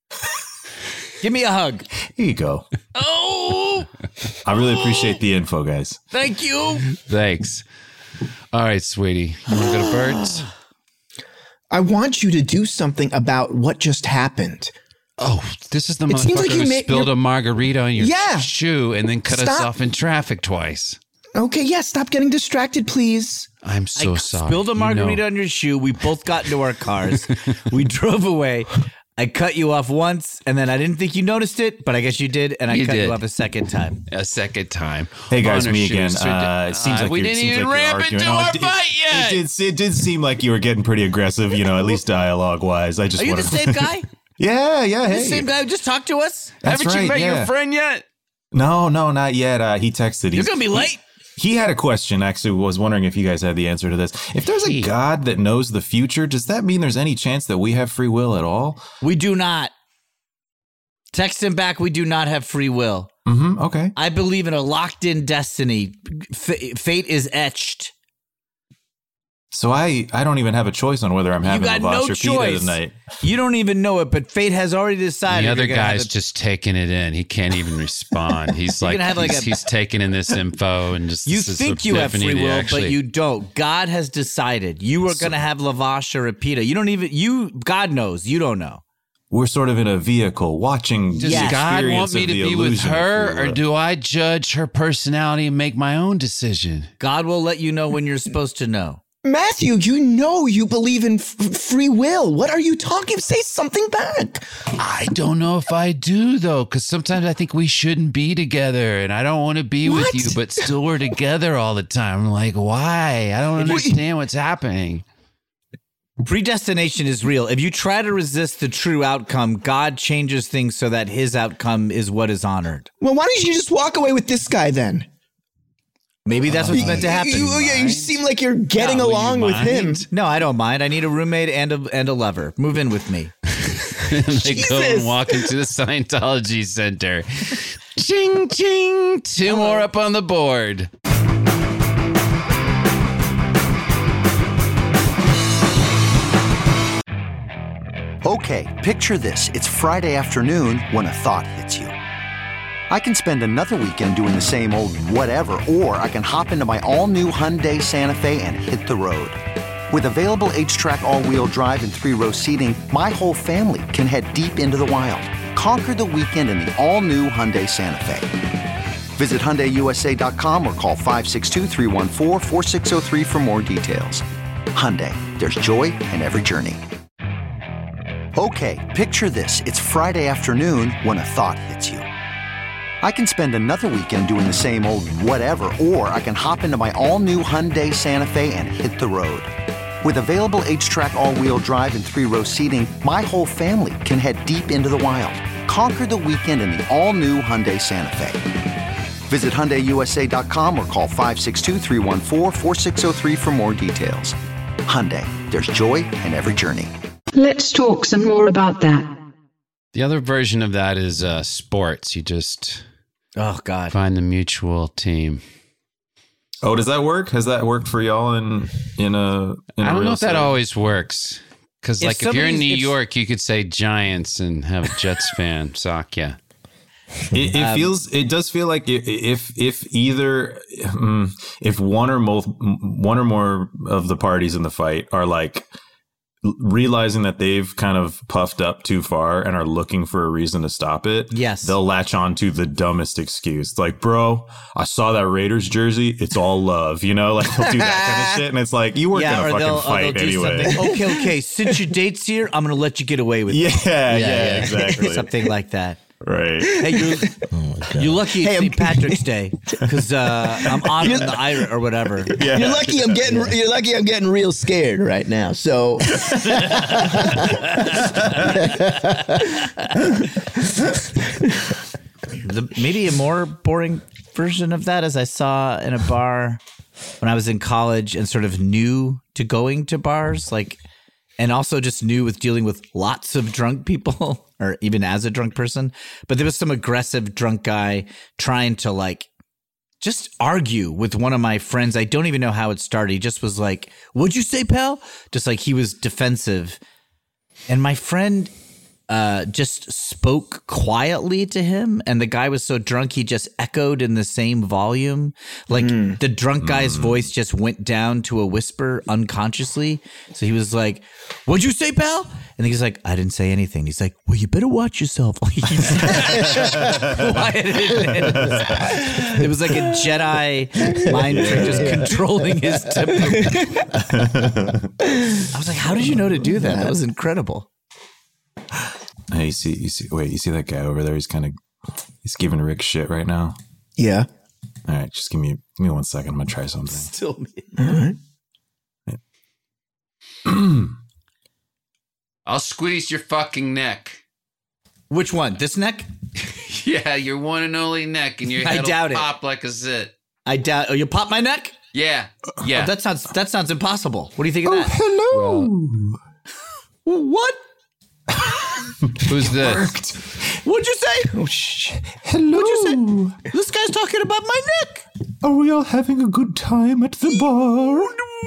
Give me a hug. Here you go. Oh, I really appreciate the info, guys. thank you. Thanks. All right, sweetie. You want to go to Birds? I want you to do something about what just happened. Oh, this is the It seems motherfucker like you who made- spilled a margarita on your Yeah. shoe and then cut us Stop. off in traffic twice. Okay, yeah, stop getting distracted, please. I'm so I sorry. spilled a You margarita know. on your shoe. We both got into our cars. We drove away. I cut you off once, and then I didn't think you noticed it, but I guess you did, and I You cut did. you off a second time. A second time. Hey guys, On our me again. shoes. It seems like we you're- didn't seems even like you're ramp arguing. into Oh, our it- fight yet. It did seem like you were getting pretty aggressive, at least dialogue wise. I just Are you the wanted same guy? Yeah, hey. The same guy who just talked to us? That's Haven't you right, met yeah. your friend yet? No, not yet. He texted. You're going to be late. He had a question, actually, was wondering if you guys had the answer to this. If there's a God that knows the future, does that mean there's any chance that we have free will at all? We do not. Text him back. We do not have free will. Mm-hmm. Okay. I believe in a locked-in destiny. Fate is etched. So I don't even have a choice on whether I'm You having got lavash no or pita choice. tonight. You don't even know it, but fate has already decided. The other you're gonna have guy's just taking it in. He can't even respond. He's You're like, gonna have like he's taking in this info and just You this is think you have epiphany free to will, actually- but you don't. God has decided you are going to have lavash or a pita. You don't even. God knows. You don't know. We're sort of in a vehicle watching. Does the God experience want me of to the be with illusion of her, free or will. do I judge her personality and make my own decision? God will let you know when you're supposed to know. Matthew, you know you believe in free will. What are you talking? Say something back. I don't know if I do, though, because sometimes I think we shouldn't be together, and I don't want to be with you, but still we're together all the time. I'm like, why? I don't understand what's happening. Predestination is real. If you try to resist the true outcome, God changes things so that his outcome is what is honored. Well, why don't you just walk away with this guy then? Maybe that's what's meant to happen. You seem like you're getting along with him. No, I don't mind. I need a roommate and a lover. Move in with me. They go and walk into the Scientology Center. Ching, ching. Two more up on the board. Okay, picture this. It's Friday afternoon when a thought hits you. I can spend another weekend doing the same old whatever, or I can hop into my all-new Hyundai Santa Fe and hit the road. With available H-Track all-wheel drive and 3-row seating, my whole family can head deep into the wild. Conquer the weekend in the all-new Hyundai Santa Fe. Visit HyundaiUSA.com or call 562-314-4603 for more details. Hyundai, there's joy in every journey. Okay, picture this. It's Friday afternoon when a thought hits you. I can spend another weekend doing the same old whatever, or I can hop into my all-new Hyundai Santa Fe and hit the road. With available H-Track all-wheel drive and 3-row seating, my whole family can head deep into the wild. Conquer the weekend in the all-new Hyundai Santa Fe. Visit HyundaiUSA.com or call 562-314-4603 for more details. Hyundai, there's joy in every journey. Let's talk some more about that. The other version of that is sports. You just find the mutual team. Oh, does that work? Has that worked for y'all in a I don't real know if that setting? always works. Because If like if you're in New somebody's- York, you could say Giants and have a Jets fan sock you. It does feel like if one or more of the parties in the fight are like realizing that they've kind of puffed up too far and are looking for a reason to stop it, yes, they'll latch on to the dumbest excuse. It's like, bro, I saw that Raiders jersey. It's all love, like they'll do that kind of shit. And it's like, you weren't gonna fucking fight anyway. Okay. Since your date's here, I'm gonna let you get away with it. Yeah, exactly. Something like that. Right. Hey, you're lucky it's St. Patrick's Day because I'm on the Irish or whatever. Yeah. You're lucky I'm getting real scared right now. So maybe a more boring version of that is I saw in a bar when I was in college and sort of new to going to bars, and also just new with dealing with lots of drunk people or even as a drunk person. But there was some aggressive drunk guy trying to just argue with one of my friends. I don't even know how it started. He just was like, "What'd you say, pal?" Just like he was defensive. And my friend just spoke quietly to him, and the guy was so drunk he just echoed in the same volume. Like the drunk guy's voice just went down to a whisper unconsciously. So he was like, "What'd you say, pal?" And he's like, "I didn't say anything." He's like, "Well, you better watch yourself." It was like a Jedi mind trick, just controlling his temper. I was like, "How did you know to do that?" That was incredible. Hey, you see that guy over there? He's giving Rick shit right now. Yeah. All right, just give me 1 second. I'm gonna try something. Still me. All right. I'll squeeze your fucking neck. Which one? This neck? Yeah, your one and only neck, and your I head doubt will it. pop like a zit. I doubt. Oh, you pop my neck? Yeah. Oh, that sounds impossible. What do you think of that? Hello. What? Who's this? What'd you say? Oh, shit. Hello. What'd you say? This guy's talking about my neck. Are we all having a good time at the bar?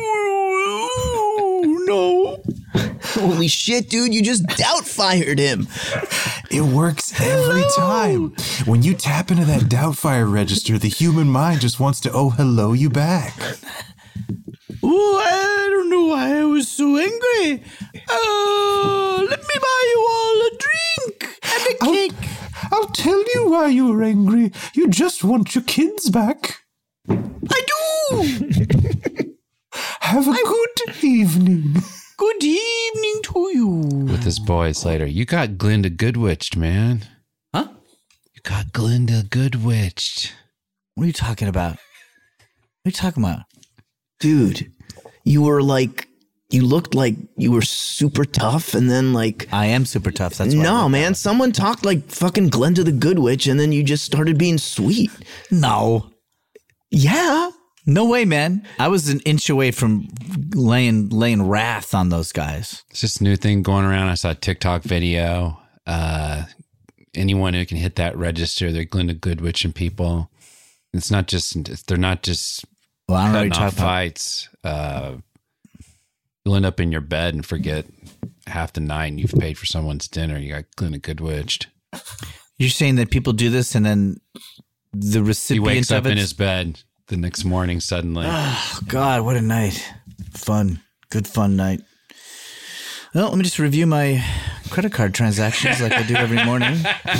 No. Holy shit, dude. You just doubtfired him. It works every time. When you tap into that doubtfire register, the human mind just wants to hello you back. Oh, I don't know why I was so angry. Let me buy you all a drink and a cake. I'll tell you why you were angry. You just want your kids back. I do. Have a good evening. Good evening to you. With his voice later. You got Glinda Goodwitched, man. Huh? You got Glinda Goodwitched. What are you talking about? What are you talking about? Dude, you looked like you were super tough, and then I am super tough. That's why. No, man. Someone talked like fucking Glenda the Good Witch, and then you just started being sweet. No. Yeah. No way, man. I was an inch away from laying wrath on those guys. It's just a new thing going around. I saw a TikTok video. Anyone who can hit that register, they're Glinda Goodwitch and people. They're not just Well, I don't know what you're cutting off talking about. fights. You'll end up in your bed and forget half the night and you've paid for someone's dinner. You got Glinda Goodwitched. You're saying that people do this and then the He recipient wakes up of in it. his bed the next morning suddenly. Oh, God, what a night. Fun. Good fun night. Well, let me just review my credit card transactions like I do every morning.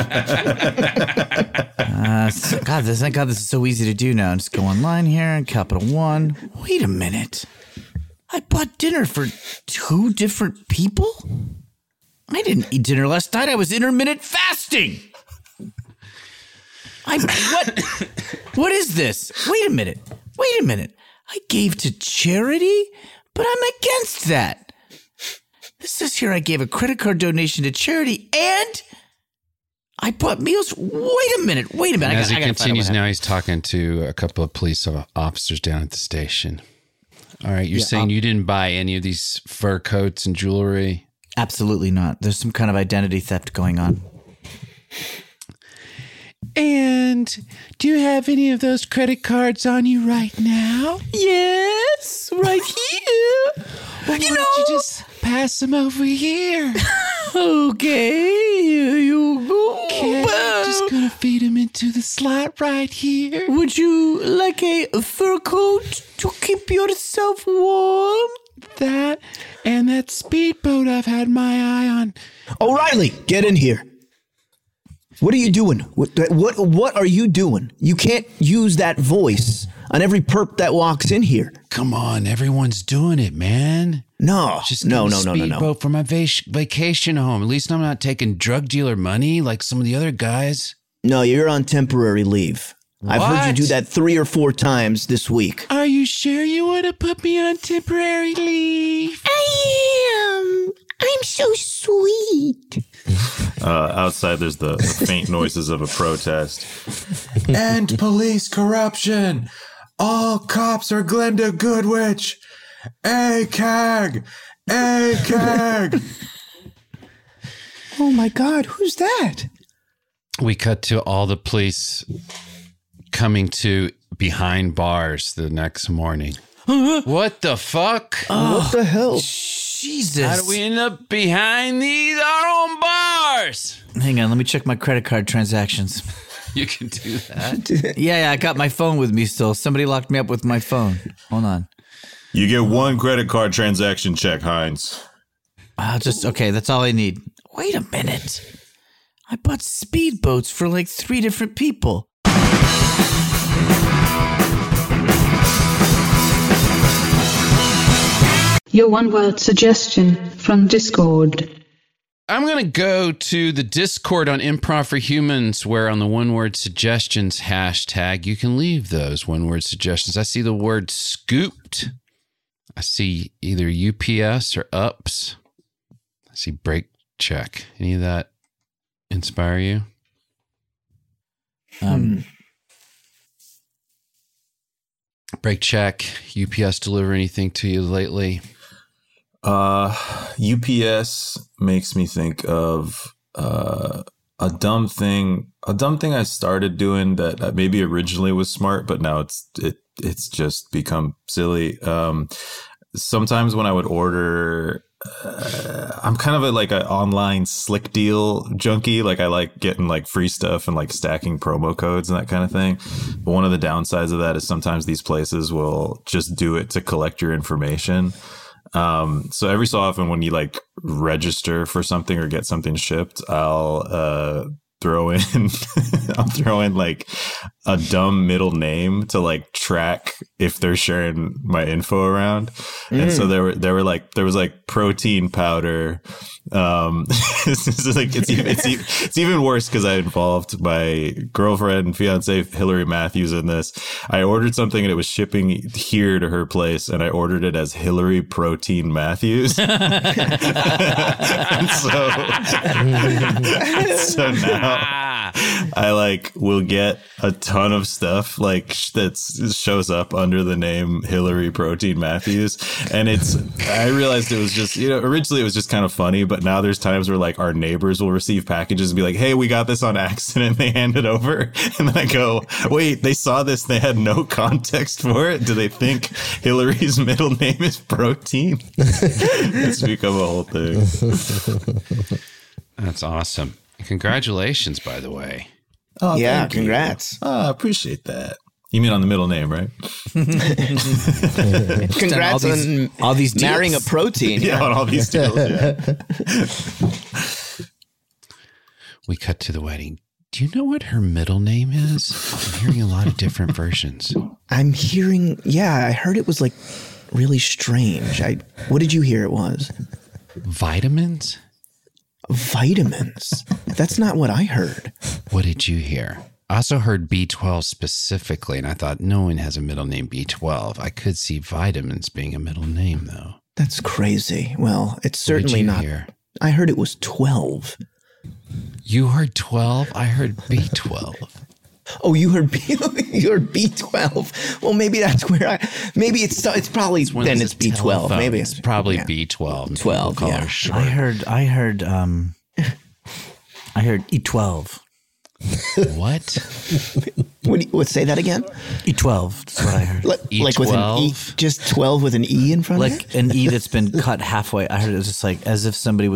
Thank God this is so easy to do now. Just go online here and Capital One. Wait a minute. I bought dinner for 2 different people? I didn't eat dinner last night. I was intermittent fasting. What is this? Wait a minute. I gave to charity, but I'm against that. This says here I gave a credit card donation to charity and I bought meals. Wait a minute. And as he continues now, he's talking to a couple of police officers down at the station. All right, you're saying you didn't buy any of these fur coats and jewelry? Absolutely not. There's some kind of identity theft going on. And do you have any of those credit cards on you right now? Yes, right here. Well, why don't you just pass them over here? Okay, here you go. Okay, I'm just gonna feed them into the slot right here. Would you like a fur coat to keep yourself warm? That and that speedboat I've had my eye on. O'Reilly, get in here. What are you doing? What are you doing? You can't use that voice on every perp that walks in here. Come on, everyone's doing it, man. No, Just no. speedboat for my vacation home. At least I'm not taking drug dealer money like some of the other guys. No, you're on temporary leave. I've heard you do that 3 or 4 times this week. Are you sure you want to put me on temporary leave? I am. I'm so sweet. Outside, there's the faint noises of a protest. End police corruption. All cops are Glinda Goodwitch. ACAG. ACAG. Oh my God, who's that? We cut to all the police coming to behind bars the next morning. What the fuck? What the hell? Jesus. How do we end up behind our own bars? Hang on, let me check my credit card transactions. You can do that. Yeah, I got my phone with me still. Somebody locked me up with my phone. Hold on. You get one credit card transaction check, Heinz. Okay, that's all I need. Wait a minute. I bought speedboats for like 3 different people. Your one-word suggestion from Discord. I'm going to go to the Discord on Improv for Humans, where on the one-word suggestions hashtag, you can leave those one-word suggestions. I see the word scooped. I see either UPS or ups. I see break check. Any of that inspire you? Break check. UPS deliver anything to you lately? UPS makes me think of a dumb thing I started doing that maybe originally was smart, but now it's just become silly. Sometimes when I would order, I'm kind of like an online slick deal junkie. Like I like getting like free stuff and like stacking promo codes and that kind of thing. But one of the downsides of that is sometimes these places will just do it to collect your information. So every so often when you like register for something or get something shipped, I'll throw in like a dumb middle name to like track if they're sharing my info around. And so there was like protein powder. It's even worse because I involved my girlfriend and fiance Hillary Matthews in this. I ordered something and it was shipping here to her place, and I ordered it as Hillary Protein Matthews. And so now I like will get a ton of stuff like that shows up under the name Hillary Protein Matthews, and I realized it was just, originally it was just kind of funny, but now there's times where like our neighbors will receive packages and be like, hey, we got this on accident. They hand it over, and then I go, wait, they saw this, they had no context for it. Do they think Hillary's middle name is Protein? It's become a whole thing. That's awesome. Congratulations, by the way. Oh, yeah, congrats. I appreciate that. You mean on the middle name, right? Congrats on all these deals. marrying a protein. Yeah, on all these deals. Yeah. We cut to the wedding. Do you know what her middle name is? I'm hearing a lot of different versions. I'm hearing, I heard it was like really strange. What did you hear it was? Vitamins? Vitamins? That's not what I heard. What did you hear? I also heard B12 specifically, and I thought no one has a middle name B12. I could see vitamins being a middle name, though. That's crazy. Well, it's certainly not. Hear? I heard it was 12. You heard 12? I heard B12. Oh, you heard B12. Well, maybe that's where maybe it's probably then it's B12. Telephone. Maybe it's probably B12. 12. Yeah. I heard E12. What? Say that again? E12. That's what I heard. Like with an E, just 12 with an E in front of it? Like an E that's been cut halfway. I heard it was just like as if somebody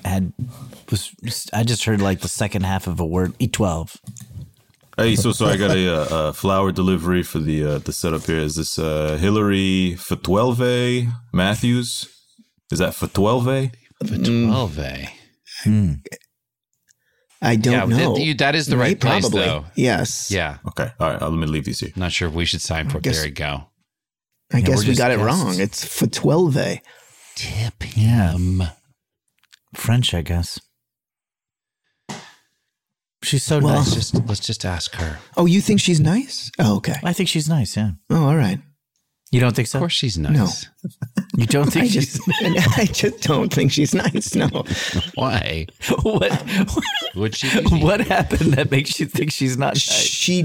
I just heard like the second half of a word, E12. Hey, so I got a flower delivery for the setup here. Is this Hillary Fatwelve Matthews? Is that Fatwelve? Fatwelve. I don't know. That is the right place, probably. though. Yes. Yeah. Okay. All right. Let me leave these here. Not sure if we should sign for it. There you go. I guess we got it wrong. It's Fatwelve. Tip him. French, I guess. She's so Well, nice. Let's just ask her. Oh, you think she's nice? Oh, okay. I think she's nice, yeah. Oh, all right. You don't think so? Of course she's nice. No. You don't think I just don't think she's nice. No. Why? What'd she do? What happened that makes you think she's not nice? She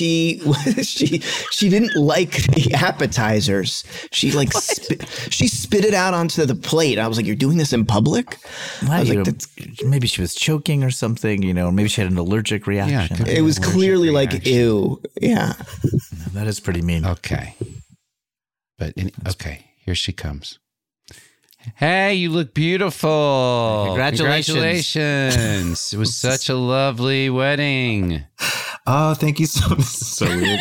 didn't like the appetizers. She like she spit it out onto the plate. I was like, "You're doing this in public?" I was like, maybe she was choking or something. Maybe she had an allergic reaction. Yeah, it was clearly like, ew. Yeah, that is pretty mean. Okay. But okay, here she comes. Hey, you look beautiful. Congratulations. It was such a lovely wedding. Oh, thank you so much. This is so weird.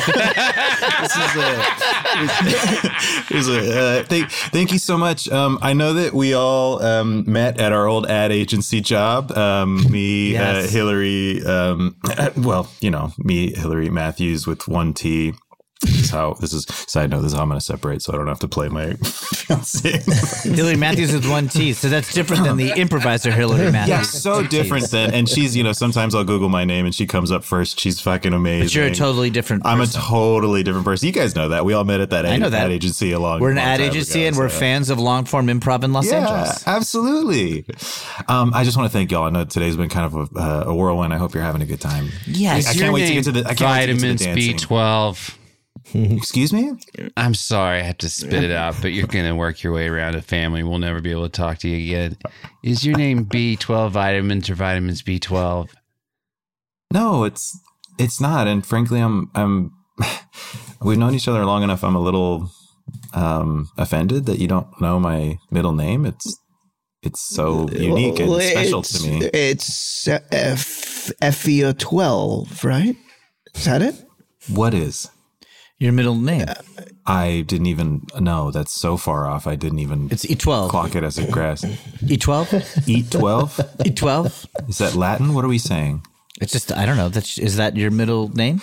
Thank you so much. I know that we all met at our old ad agency job. Me, Yes. Hillary, me, Hillary Matthews with 1 T. This is side note. This is how I'm going to separate, so I don't have to play my fiance. Hillary Matthews with 1 T. So that's different than the improviser Hillary Matthews. Yeah, so different than. And she's, sometimes I'll Google my name and she comes up first. She's fucking amazing. But you're a totally different person. I'm a totally different person. You guys know that. We all met at that ad agency We're an ad agency and we're fans of long form improv in Los Angeles. Absolutely. I just want to thank y'all. I know today's been kind of a whirlwind. I hope you're having a good time. Yes. I can't wait to get to the Vitamins dancing. B12. Excuse me? I'm sorry I have to spit it out, but you're going to work your way around a family. We'll never be able to talk to you again. Is your name B12 vitamins or vitamins B12? No, it's not. And frankly, I'm we've known each other long enough. I'm a little offended that you don't know my middle name. It's so unique and special to me. It's Effia12, right? Is that it? What is? Your middle name. I didn't even know. That's so far off. I didn't even. It's E12. Clock it as a grass. E12? E12? E12? Is that Latin? What are we saying? It's just, I don't know. Is that your middle name?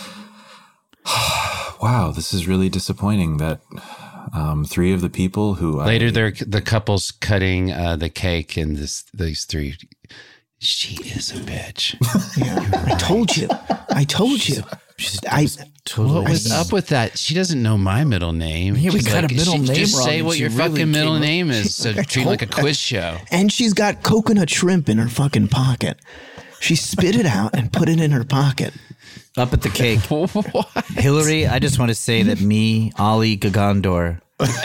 Wow, this is really disappointing that 3 of the people who later the couple's cutting the cake and these 3. She is a bitch. I told you. What was up with that? She doesn't know my middle name. Yeah, we got a middle name Just wrong, say and what she your really fucking middle came up- name is. So treat it like a quiz show. And she's got coconut shrimp in her fucking pocket. She spit it out and put it in her pocket. Up at the cake. Hillary, I just want to say that me, Ali Gagandor,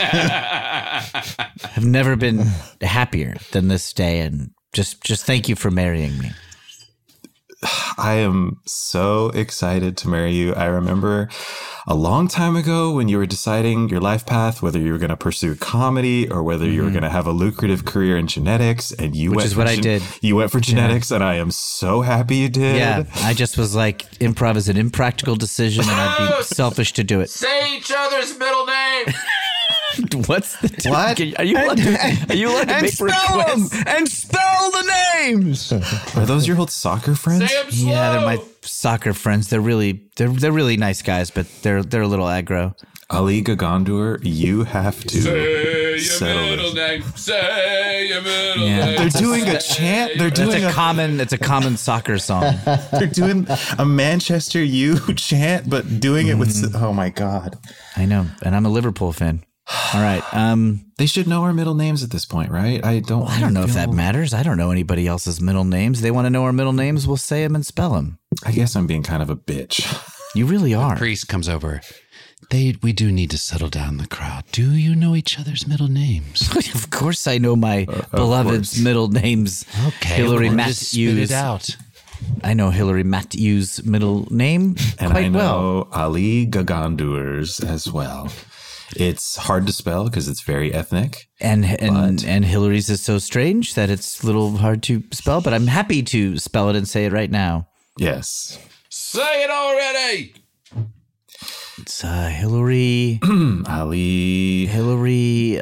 have never been happier than this day. And just thank you for marrying me. I am so excited to marry you. I remember a long time ago when you were deciding your life path, whether you were going to pursue comedy or whether you were going to have a lucrative career in genetics, and Which is what I did. You went for genetics, and I am so happy you did. Yeah, I just was like, improv is an impractical decision, and I'd be selfish to do it. Say each other's middle name. What's the What? Are you allowed to make requests? And spell the names. Are those your old soccer friends? Say 'em slow. Yeah, they're my soccer friends. They're really nice guys, but they're a little aggro. Ali Gagandur, you have to Say settle your middle this. name. Say your middle Yeah. name. They're doing a chant. They're doing It's a common soccer song. They're doing a Manchester U chant, but doing it with. Oh my God! I know, and I'm a Liverpool fan. All right. They should know our middle names at this point, right? I don't know if that matters. I don't know anybody else's middle names. They want to know our middle names. We'll say them and spell them. I guess I'm being kind of a bitch. You really are. Priest comes over. We do need to settle down the crowd. Do you know each other's middle names? Of course, I know my beloved's middle names. Okay, Hillary well, just spit Matthews. it out. I know Hillary Matthews' middle name And quite I well. know Ali Gagandur's as well. It's hard to spell because it's very ethnic. And Hillary's is so strange that it's a little hard to spell, but I'm happy to spell it and say it right now. Yes. Say it already. It's Hillary. Ali. Hillary.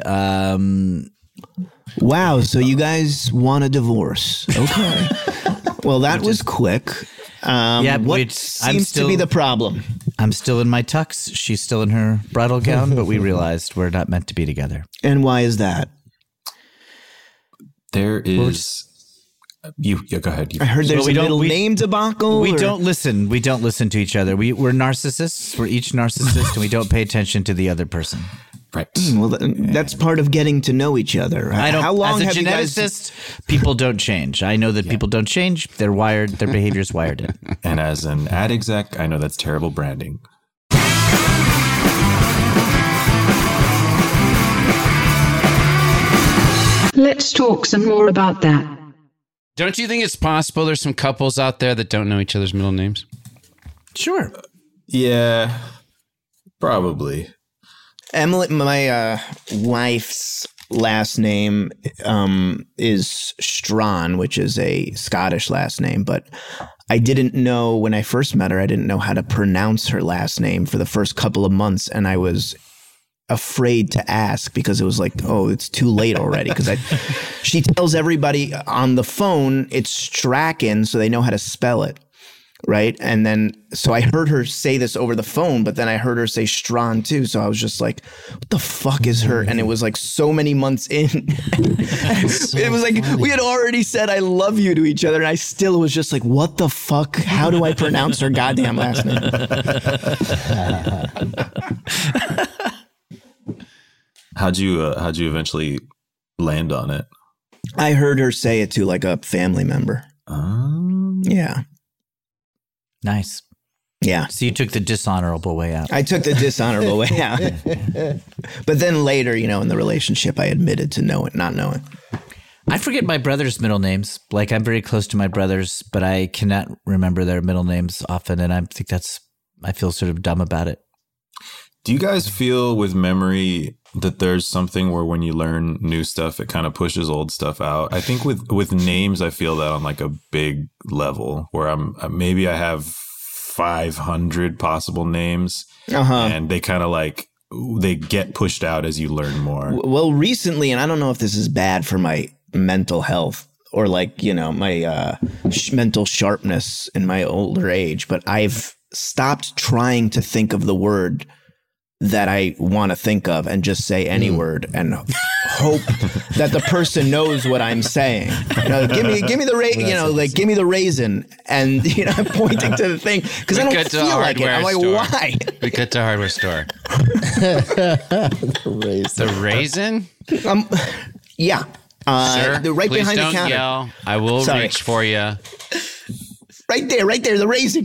Wow, so you guys want a divorce. Okay. Well, that was quick. What seems to be the problem? I'm still in my tux. She's still in her bridal gown, but we realized we're not meant to be together. And why is that? There is. Go ahead. I heard there's a middle name debacle. We don't listen. We don't listen to each other. We're narcissists. We're each narcissist, and we don't pay attention to the other person. Right. Well, that's part of getting to know each other. How long as a have you guys? geneticist, people don't change. I know that people don't change. They're wired. Their behavior's wired in. And as an ad exec, I know that's terrible branding. Let's talk some more about that. Don't you think it's possible there's some couples out there that don't know each other's middle names? Sure. Yeah, probably. Emily, my wife's last name is Strawn, which is a Scottish last name, but I didn't know when I first met her, I didn't know how to pronounce her last name for the first couple of months, and I was afraid to ask because it was like, oh, it's too late already. Because she tells everybody on the phone it's Strachan, so they know how to spell it, right? And then so I heard her say this over the phone, but then I heard her say Strawn too. So I was just like, what the fuck is her? And it was like so many months in. It was like we had already said I love you to each other, and I still was just like, what the fuck? How do I pronounce her goddamn last name? How'd you eventually land on it? I heard her say it to like a family member. Yeah. Nice. Yeah. So you took the dishonorable way out. I took the dishonorable way out. But then later, in the relationship, I admitted to not knowing. I forget my brother's middle names. Like, I'm very close to my brothers, but I cannot remember their middle names often. And I feel sort of dumb about it. Do you guys feel with memory that there's something where when you learn new stuff, it kind of pushes old stuff out? I think with names, I feel that on like a big level where maybe I have 500 possible names and they kind of like, they get pushed out as you learn more. Well, recently, and I don't know if this is bad for my mental health or like, my mental sharpness in my older age, but I've stopped trying to think of the word that I want to think of and just say any word and hope that the person knows what I'm saying. Give me the give me the raisin, and I'm pointing to the thing because I don't feel like it. I'm like, why? We cut to a hardware store. The raisin? Yeah. Sir, right please behind don't the counter. Yell. I will reach for you. Right there, the raisin.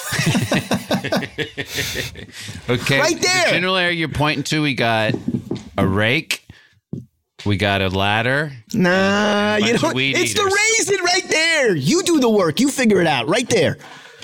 Okay. Right there. The general area you're pointing to, we got a rake. We got a ladder. Nah, it's the raisin right there. You do the work. You figure it out right there.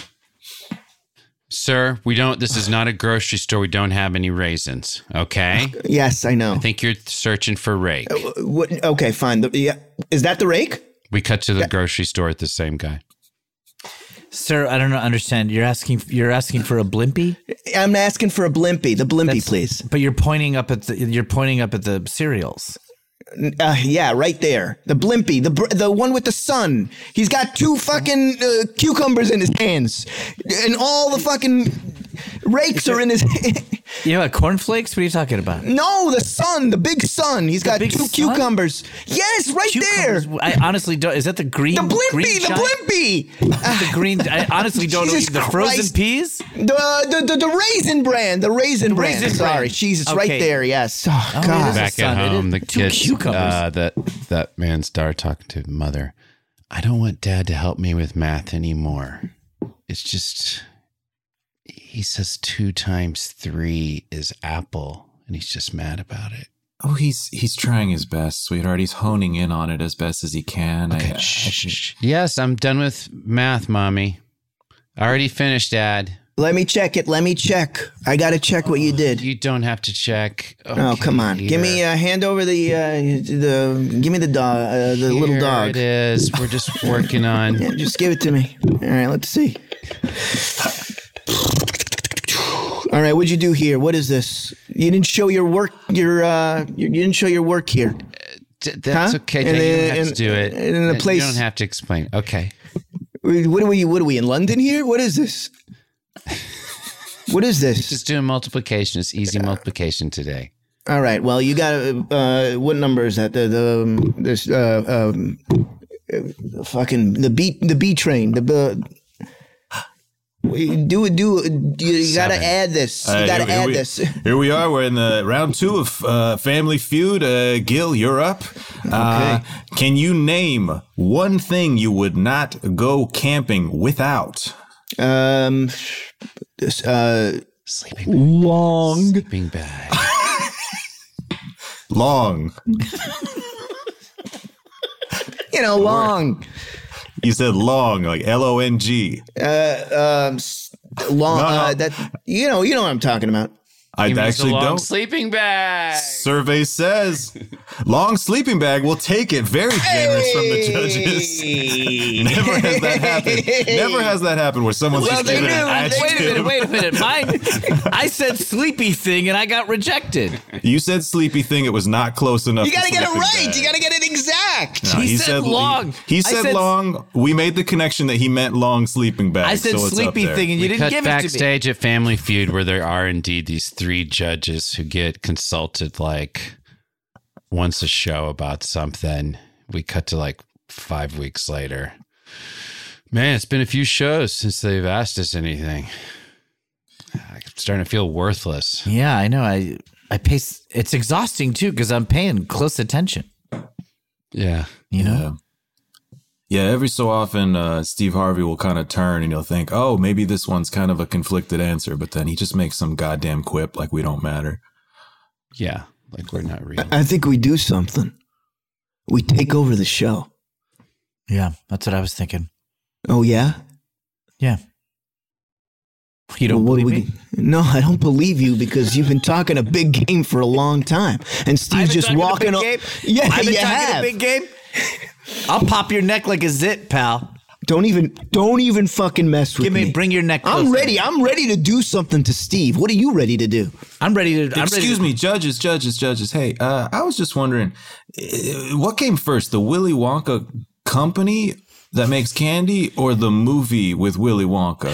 Sir, this is not a grocery store. We don't have any raisins. Okay? Yes, I know. I think you're searching for rake. Okay, fine. Is that the rake? We cut to the grocery store at the same guy. Sir, I don't understand. You're asking for a blimpie? I'm asking for a blimpie. The blimpie, please. But you're pointing up at the cereals. Yeah, right there. The blimpie, the one with the sun. He's got 2 fucking cucumbers in his hands, and all the fucking rakes are in his hand. You know what, cornflakes? What are you talking about? No, the sun, the big sun. He's got 2 cucumbers. Yes, right there. I honestly don't. Is that the green? The blimpie, green the blimpie. The green. I honestly don't know. The frozen peas. The raisin brand. The raisin brand. Sorry, Jesus, okay. Right there. Yes. Oh God. Back at home, the kids. That man started talking to mother. I don't want Dad to help me with math anymore. It's just. He says 2 times 3 is apple, and he's just mad about it. Oh, he's trying his best, sweetheart. He's honing in on it as best as he can. Okay, yes, I'm done with math, Mommy. I already finished, Dad. Let me check it. Let me check. I got to check what you did. You don't have to check. Okay, oh, come on. Here. Give me hand over give me the dog, the little dog. Here it is. We're just working on. Yeah, just give it to me. All right, let's see. All right, what'd you do here? What is this? You didn't show your work. You didn't show your work here. That's okay. You don't have to do it. In the place. You don't have to explain. Okay. What are we in London here? What is this? What is this? Just doing multiplication. It's easy multiplication today. All right. Well, you got what number is that? Fucking the B train. You got to add this. You got to add this. Here we are. We're in the round 2 of Family Feud. Gil, you're up. Okay. Can you name one thing you would not go camping without? Sleeping bag. Long. Long. You said long, like LONG. Long. That you know what I'm talking about. I He means actually a long don't. sleeping bag. Survey says long sleeping bag will take it. Very generous from the judges. Never has that happened. Never has that happened where someone's just given an adjective. Wait a minute. I said sleepy thing and I got rejected. You said sleepy thing. It was not close enough. You got to get it sleeping right. bag. You got to get it exact. No, He said long. He said long. We made the connection that he meant long sleeping bag. I said so it's sleepy up there. thing and you We didn't cut give it to me. backstage at Family Feud where there are indeed these 3 judges who get consulted like once a show about something. We cut to like 5 weeks later. Man, it's been a few shows since they've asked us anything. I'm starting to feel worthless. Yeah, I know. I pay. It's exhausting too because I'm paying close attention. Yeah. You know? Yeah, every so often, Steve Harvey will kind of turn and he'll think, oh, maybe this one's kind of a conflicted answer, but then he just makes some goddamn quip like we don't matter. Yeah, like we're not real. I think we do something. We take over the show. Yeah, that's what I was thinking. Oh, yeah? Yeah. You don't Well, believe me? No, I don't believe you because you've been talking a big game for a long time. And Steve's just walking up. Yeah, I've been you talking have. a big game. I'll pop your neck like a zit, pal. Don't even fucking mess with me. Bring your neck I'm closer. ready. I'm ready to do something to Steve. What are you ready to do? I'm ready to. Excuse me, judges. Hey, I was just wondering, what came first, the Willy Wonka company that makes candy or the movie with Willy Wonka?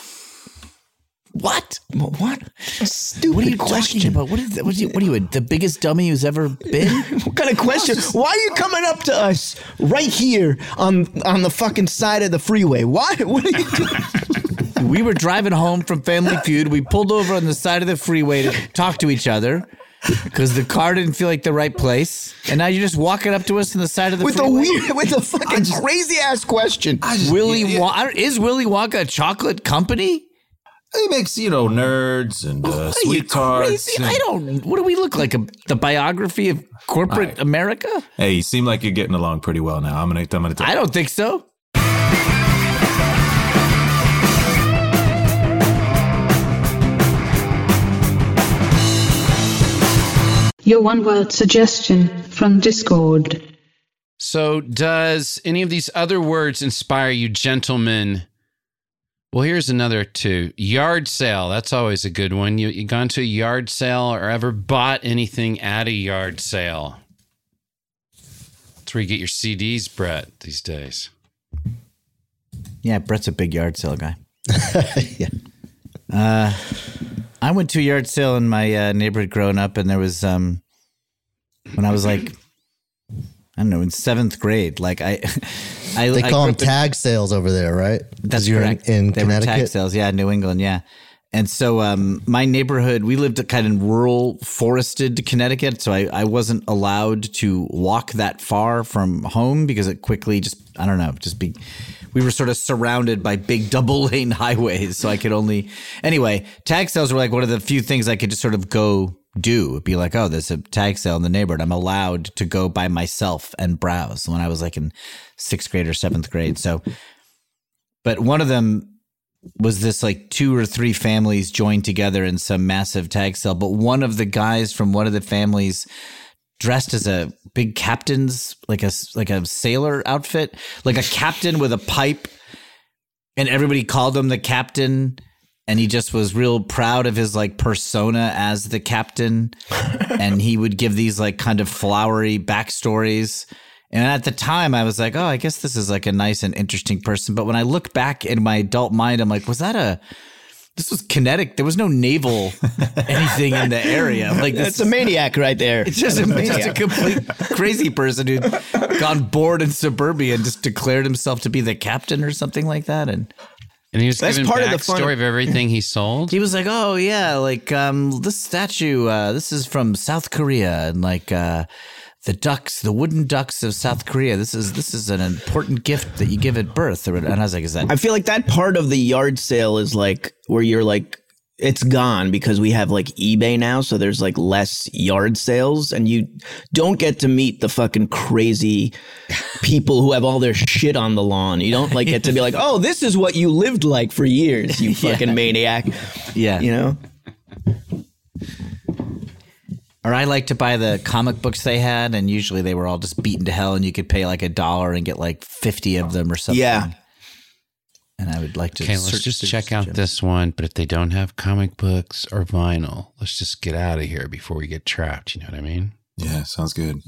What? What? Stupid What are you question. talking about? What are you, the biggest dummy who's ever been? What kind of question? Why are you coming up to us right here on the fucking side of the freeway? Why? What are you doing? We were driving home from Family Feud. We pulled over on the side of the freeway to talk to each other because the car didn't feel like the right place. And now you're just walking up to us on the side of the freeway with a fucking crazy ass question. Is Willy Wonka a chocolate company? He makes, nerds and sweet tarts. Crazy? What do we look like? The biography of corporate America? Hey, you seem like you're getting along pretty well now. I'm gonna I don't think so. Your one-word suggestion from Discord. So does any of these other words inspire you, gentlemen? Well, here's another 2. Yard sale. That's always a good one. You gone to a yard sale or ever bought anything at a yard sale? That's where you get your CDs, Brett, these days. Yeah, Brett's a big yard sale guy. Yeah. I went to a yard sale in my neighborhood growing up, and there was when I was like, I don't know, in 7th grade. Like they call them tag sales over there, right? That's you're correct. in They were Connecticut. tag sales, yeah, New England, yeah. And so my neighborhood, we lived kind of in rural, forested Connecticut, so I wasn't allowed to walk that far from home because it quickly we were sort of surrounded by big double-lane highways, so I could only – anyway, tag sales were like one of the few things I could just sort of go do. It'd be like, oh, there's a tag sale in the neighborhood. I'm allowed to go by myself and browse when I was like in 6th grade or 7th grade. So, but one of them was this like 2 or 3 families joined together in some massive tag sale. But one of the guys from one of the families dressed as a big captain's, like a sailor outfit, like a captain with a pipe, and everybody called him the captain. And he just was real proud of his like persona as the captain. And he would give these like kind of flowery backstories. And at the time I was like, oh, I guess this is like a nice and interesting person. But when I look back in my adult mind, I'm like, this was Connecticut. There was no naval anything in the area. Like That's a maniac right there. It's just a complete crazy person who'd gone bored in suburbia and just declared himself to be the captain or something like that. And he was That's giving part of the backstory fun of everything he sold. He was like, oh, yeah, like this statue, this is from South Korea. And like the wooden ducks of South Korea. This is an important gift that you give at birth. And I was like, is that? I feel like that part of the yard sale is like where you're like, it's gone because we have like eBay now. So there's like less yard sales and you don't get to meet the fucking crazy people who have all their shit on the lawn. You don't like get to be like, oh, this is what you lived like for years, you fucking maniac. Yeah. You know? Or I like to buy the comic books they had, and usually they were all just beaten to hell, and you could pay like $1 and get like 50 of them or something. Yeah. And I would like to. Okay, let's just check out this one. But if they don't have comic books or vinyl, let's just get out of here before we get trapped. You know what I mean? Yeah, sounds good.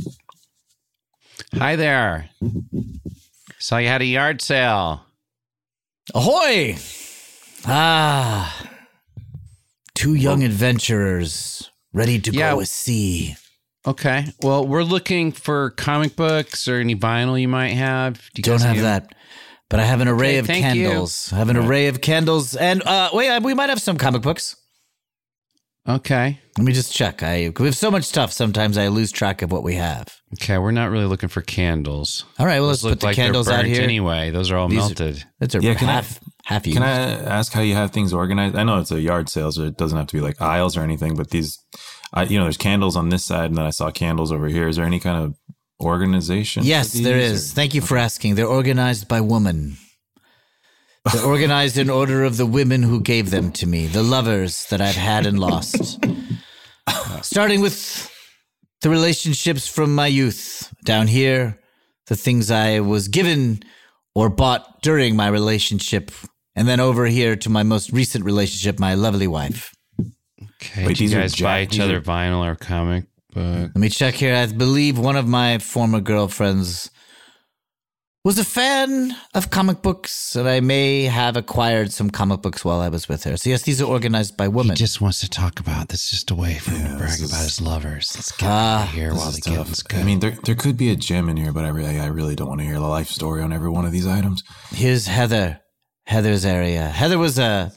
Hi there. Saw you had a yard sale. Ahoy! Ah, two young adventurers ready to go with sea. Okay. Well, we're looking for comic books or any vinyl you might have. Do you Don't guys have that. But I have an array of thank candles. you. I have an array of candles. And wait, we might have some comic books. Okay. Let me just check. We have so much stuff, sometimes I lose track of what we have. Okay, we're not really looking for candles. All right, well, Those let's put look the like they're candles out burnt here. Anyway, those are all melted. That's a half used. Can I ask how you have things organized? I know it's a yard sale, so it doesn't have to be like aisles or anything, but these, there's candles on this side, and then I saw candles over here. Is there any kind of organization? Yes, there is. Thank you for asking. They're organized by woman. They're organized in order of the women who gave them to me, the lovers that I've had and lost. Starting with the relationships from my youth. Down here, the things I was given or bought during my relationship. And then over here to my most recent relationship, my lovely wife. Okay, do you guys buy each other vinyl or comic book? Let me check here. I believe one of my former girlfriends was a fan of comic books, and I may have acquired some comic books while I was with her. So yes, these are organized by women. He just wants to talk about this. Just a way for him to brag about his lovers. Let's get out of here while the getting's good. I mean, there could be a gem in here, but I really don't want to hear the life story on every one of these items. Here's Heather. Heather's area. Heather was a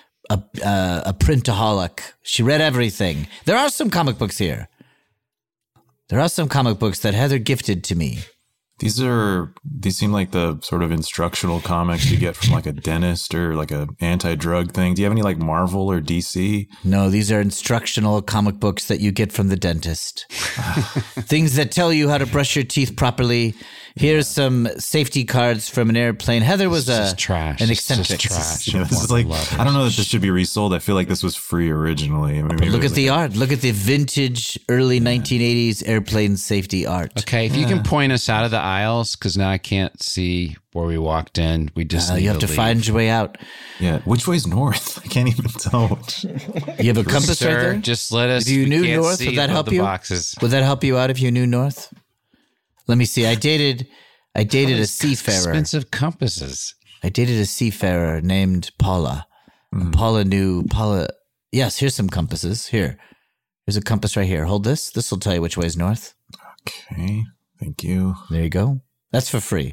printaholic. She read everything. There are some comic books here. There are some comic books that Heather gifted to me. These seem like the sort of instructional comics you get from like a dentist or like a anti-drug thing. Do you have any like Marvel or DC? No, these are instructional comic books that you get from the dentist. Things that tell you how to brush your teeth properly. Here's some safety cards from an airplane. Heather was an eccentric. This is like, I don't know that this should be resold. I feel like this was free originally. I mean, but look at the art. Look at the vintage early 1980s airplane safety art. Okay, if you can point us out of the aisles, because now I can't see where we walked in. We just you have to find your way out. Yeah, which way's north? I can't even tell. You have a compass right there? Just let us. If you knew north, would that help you? Boxes. Would that help you out if you knew north? Let me see. I dated a seafarer. Expensive compasses. I dated a seafarer named Paula. And Paula. Yes, here's some compasses. Here's a compass right here. Hold this. This will tell you which way is north. Okay. Thank you. There you go. That's for free.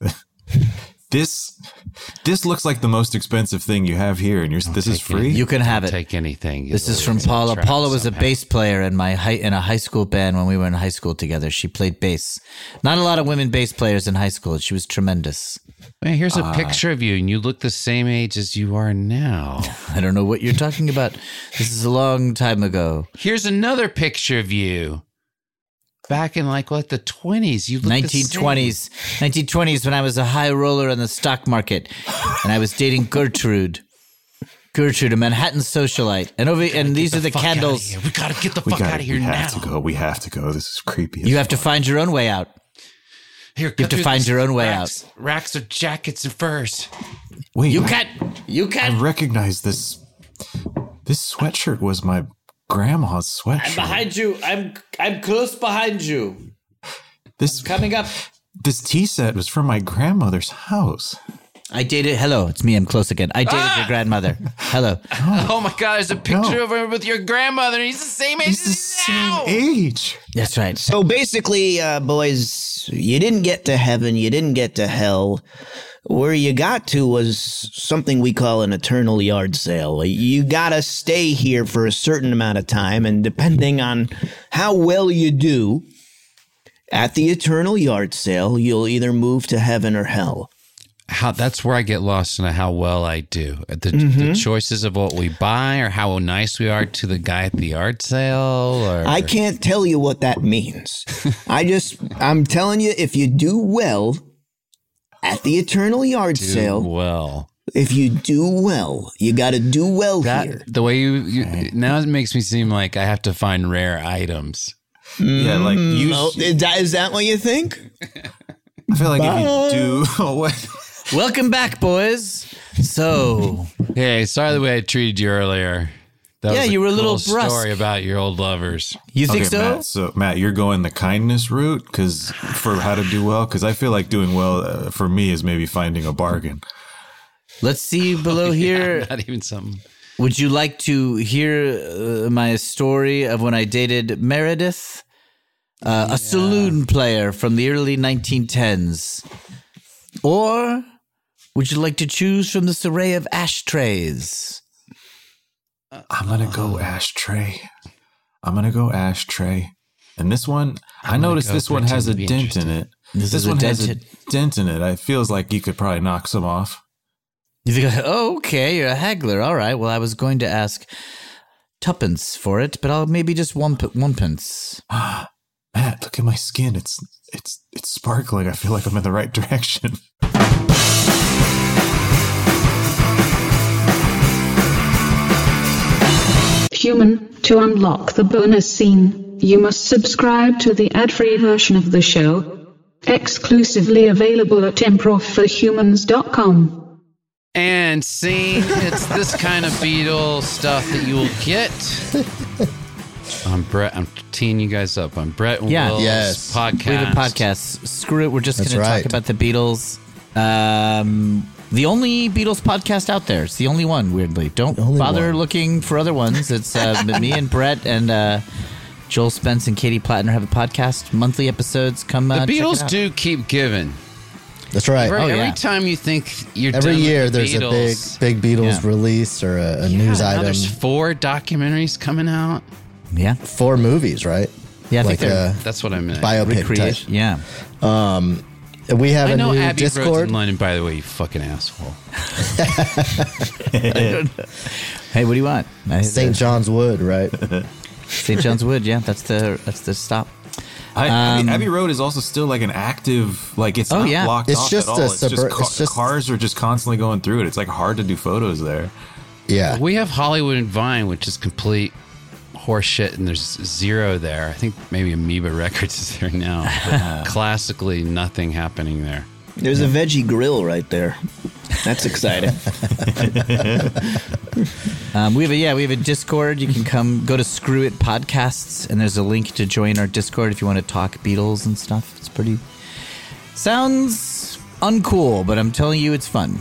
This looks like the most expensive thing you have here, and this is free. You can have it. Take anything. This is from Paula. Paula was a bass player in a high school band when we were in high school together. She played bass. Not a lot of women bass players in high school. She was tremendous. Man, here's a picture of you, and you look the same age as you are now. I don't know what you're talking about. This is a long time ago. Here's another picture of you. Back in the 20s, you look 1920s. 1920s when I was a high roller in the stock market, and I was dating Gertrude, a Manhattan socialite, and these are the candles. We gotta get the fuck out of here now. We have to go. This is creepy. You have to find your own way out. Here, you have to find your own way out. Racks of jackets and furs. Wait, you can't. I recognize this. This sweatshirt was my grandma's sweatshirt. I'm behind you. I'm close behind you. I'm coming up. This tea set was from my grandmother's house. I dated. Hello, it's me. I'm close again. I dated your grandmother. Hello. Oh my God! There's a picture of her with your grandmother, and he's the same age. He's the same age. That's right. So basically, boys, you didn't get to heaven. You didn't get to hell. Where you got to was something we call an eternal yard sale. You gotta stay here for a certain amount of time, and depending on how well you do at the eternal yard sale, you'll either move to heaven or hell. That's where I get lost in how well I do. The choices of what we buy, or how nice we are to the guy at the yard sale. Or I can't tell you what that means. I'm telling you, if you do well at the eternal yard sale, If you do well, you got to do well here. The way you now it makes me seem like I have to find rare items. Yeah, like you. Is that what you think? I feel like if you do. Oh, what? Welcome back, boys. So, hey, sorry the way I treated you earlier. That was you were a little cool brusque. Story about your old lovers. You think so? Matt, you're going the kindness route for how to do well? Because I feel like doing well for me is maybe finding a bargain. Let's see below here. Not even something. Would you like to hear my story of when I dated Meredith, a saloon player from the early 1910s? Or would you like to choose from this array of ashtrays? I'm going to go ashtray. And this one, I noticed this one has a dent in it. This one has a dent in it. It feels like you could probably knock some off. You think, oh, okay, you're a haggler. All right. Well, I was going to ask tuppence for it, but I'll maybe just one pence. Matt, look at my skin. It's sparkling. I feel like I'm in the right direction. Human, to unlock the bonus scene, you must subscribe to the ad-free version of the show, exclusively available at improvforhumans.com. And scene, it's this kind of Beatles stuff that you will get. I'm Brett. I'm teeing you guys up. I'm Brett and Will's podcast. We have a podcast. Screw it. We're just going to talk about the Beatles. The only Beatles podcast out there. It's the only one, weirdly. Don't bother looking for other ones. It's me and Brett and Joel Spence and Katie Plattner have a podcast. Monthly episodes. Come The check it Beatles out. do keep giving. That's right. Every time you think you're every done year with the there's Beatles, a big Beatles release or a news now item. There's 4 documentaries coming out. Yeah, 4 movies, right? Yeah, I think that's what I meant. Biopic type. Yeah. We have I know a new Abbey Road's Discord. in London, by the way, you fucking asshole. Hey, what do you want? St. John's Wood, right? St. John's Wood, yeah, that's the stop. Abbey Road is also still like an active, like it's not blocked It's off just at all. it's just cars are just constantly going through it. It's like hard to do photos there. Yeah. We have Hollywood and Vine, which is complete horseshit, and there's 0 there. I think maybe Amoeba Records is there now. But classically, nothing happening there. There's a veggie grill right there. That's exciting. We have a Discord. You can go to Screw It Podcasts, and there's a link to join our Discord if you want to talk Beatles and stuff. It's sounds uncool, but I'm telling you, it's fun.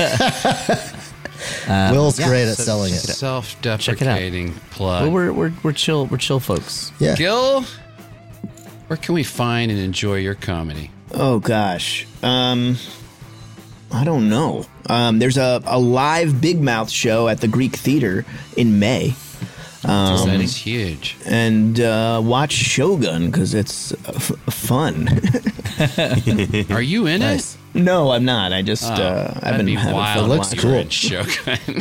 Will's great at selling it. Self-deprecating plug. Well, we're chill folks. Yeah. Gil, where can we find and enjoy your comedy? Oh gosh, I don't know. There's a live Big Mouth show at the Greek Theater in May. That is huge. And watch Shogun because it's fun. Are you in it? No, I'm not. I just I've been having fun. It looks cool. Shogun.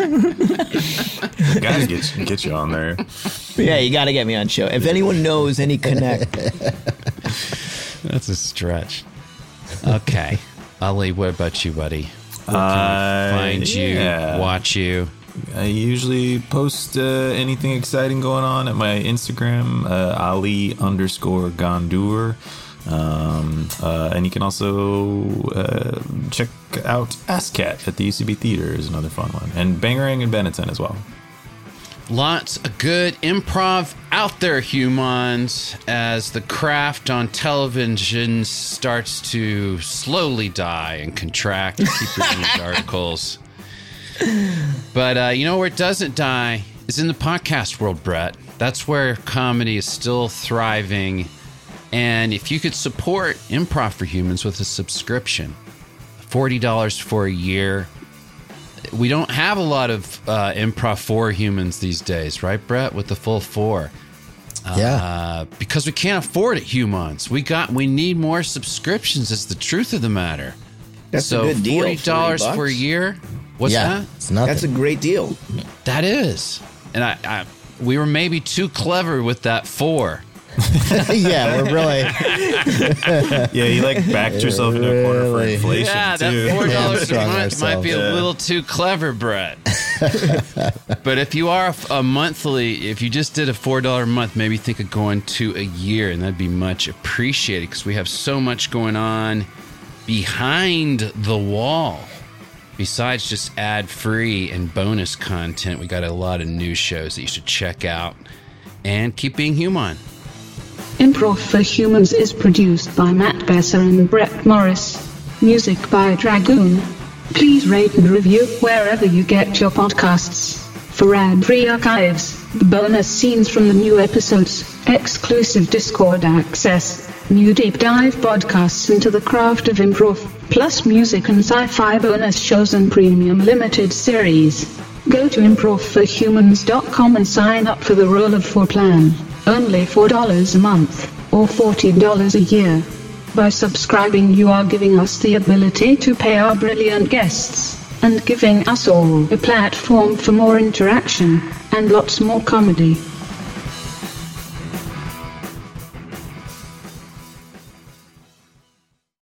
Gotta get you on there. Yeah, you gotta get me on show. If anyone knows any connect. That's a stretch. Okay. Ali, what about you, buddy? Where can we find you, watch you? I usually post anything exciting going on at my Instagram, Ali_Gondour. And you can also check out ASCAT at the UCB Theater is another fun one. And Bangarang and Benetton as well. Lots of good improv out there, humans, as the craft on television starts to slowly die and contract. Keep reading these articles. But you know where it doesn't die is in the podcast world, Brett. That's where comedy is still thriving. And if you could support Improv for Humans with a subscription, $40 for a year. We don't have a lot of Improv for Humans these days, right, Brett? With the full 4. Because we can't afford it, humans. We need more subscriptions. Is the truth of the matter. That's a good deal. $40 for a year. What's that? It's nothing. That's a great deal. That is. And we were maybe too clever with that 4. Yeah, we're really. Yeah, you like backed yourself into a corner for inflation Yeah, that too. $4 a month might be a little too clever, Brett. But if you are a monthly, if you just did a $4 a month, maybe think of going to a year, and that'd be much appreciated because we have so much going on behind the wall. Besides just ad-free and bonus content, we got a lot of new shows that you should check out. And keep being human. Improv for Humans is produced by Matt Besser and Brett Morris. Music by Dragoon. Please rate and review wherever you get your podcasts. For ad-free archives, bonus scenes from the new episodes, exclusive Discord access, new deep dive podcasts into the craft of improv, plus music and sci-fi bonus shows and premium limited series. Go to improvforhumans.com and sign up for the Roll of 4 plan. Only $4 a month, or $40 a year. By subscribing, you are giving us the ability to pay our brilliant guests, and giving us all a platform for more interaction, and lots more comedy.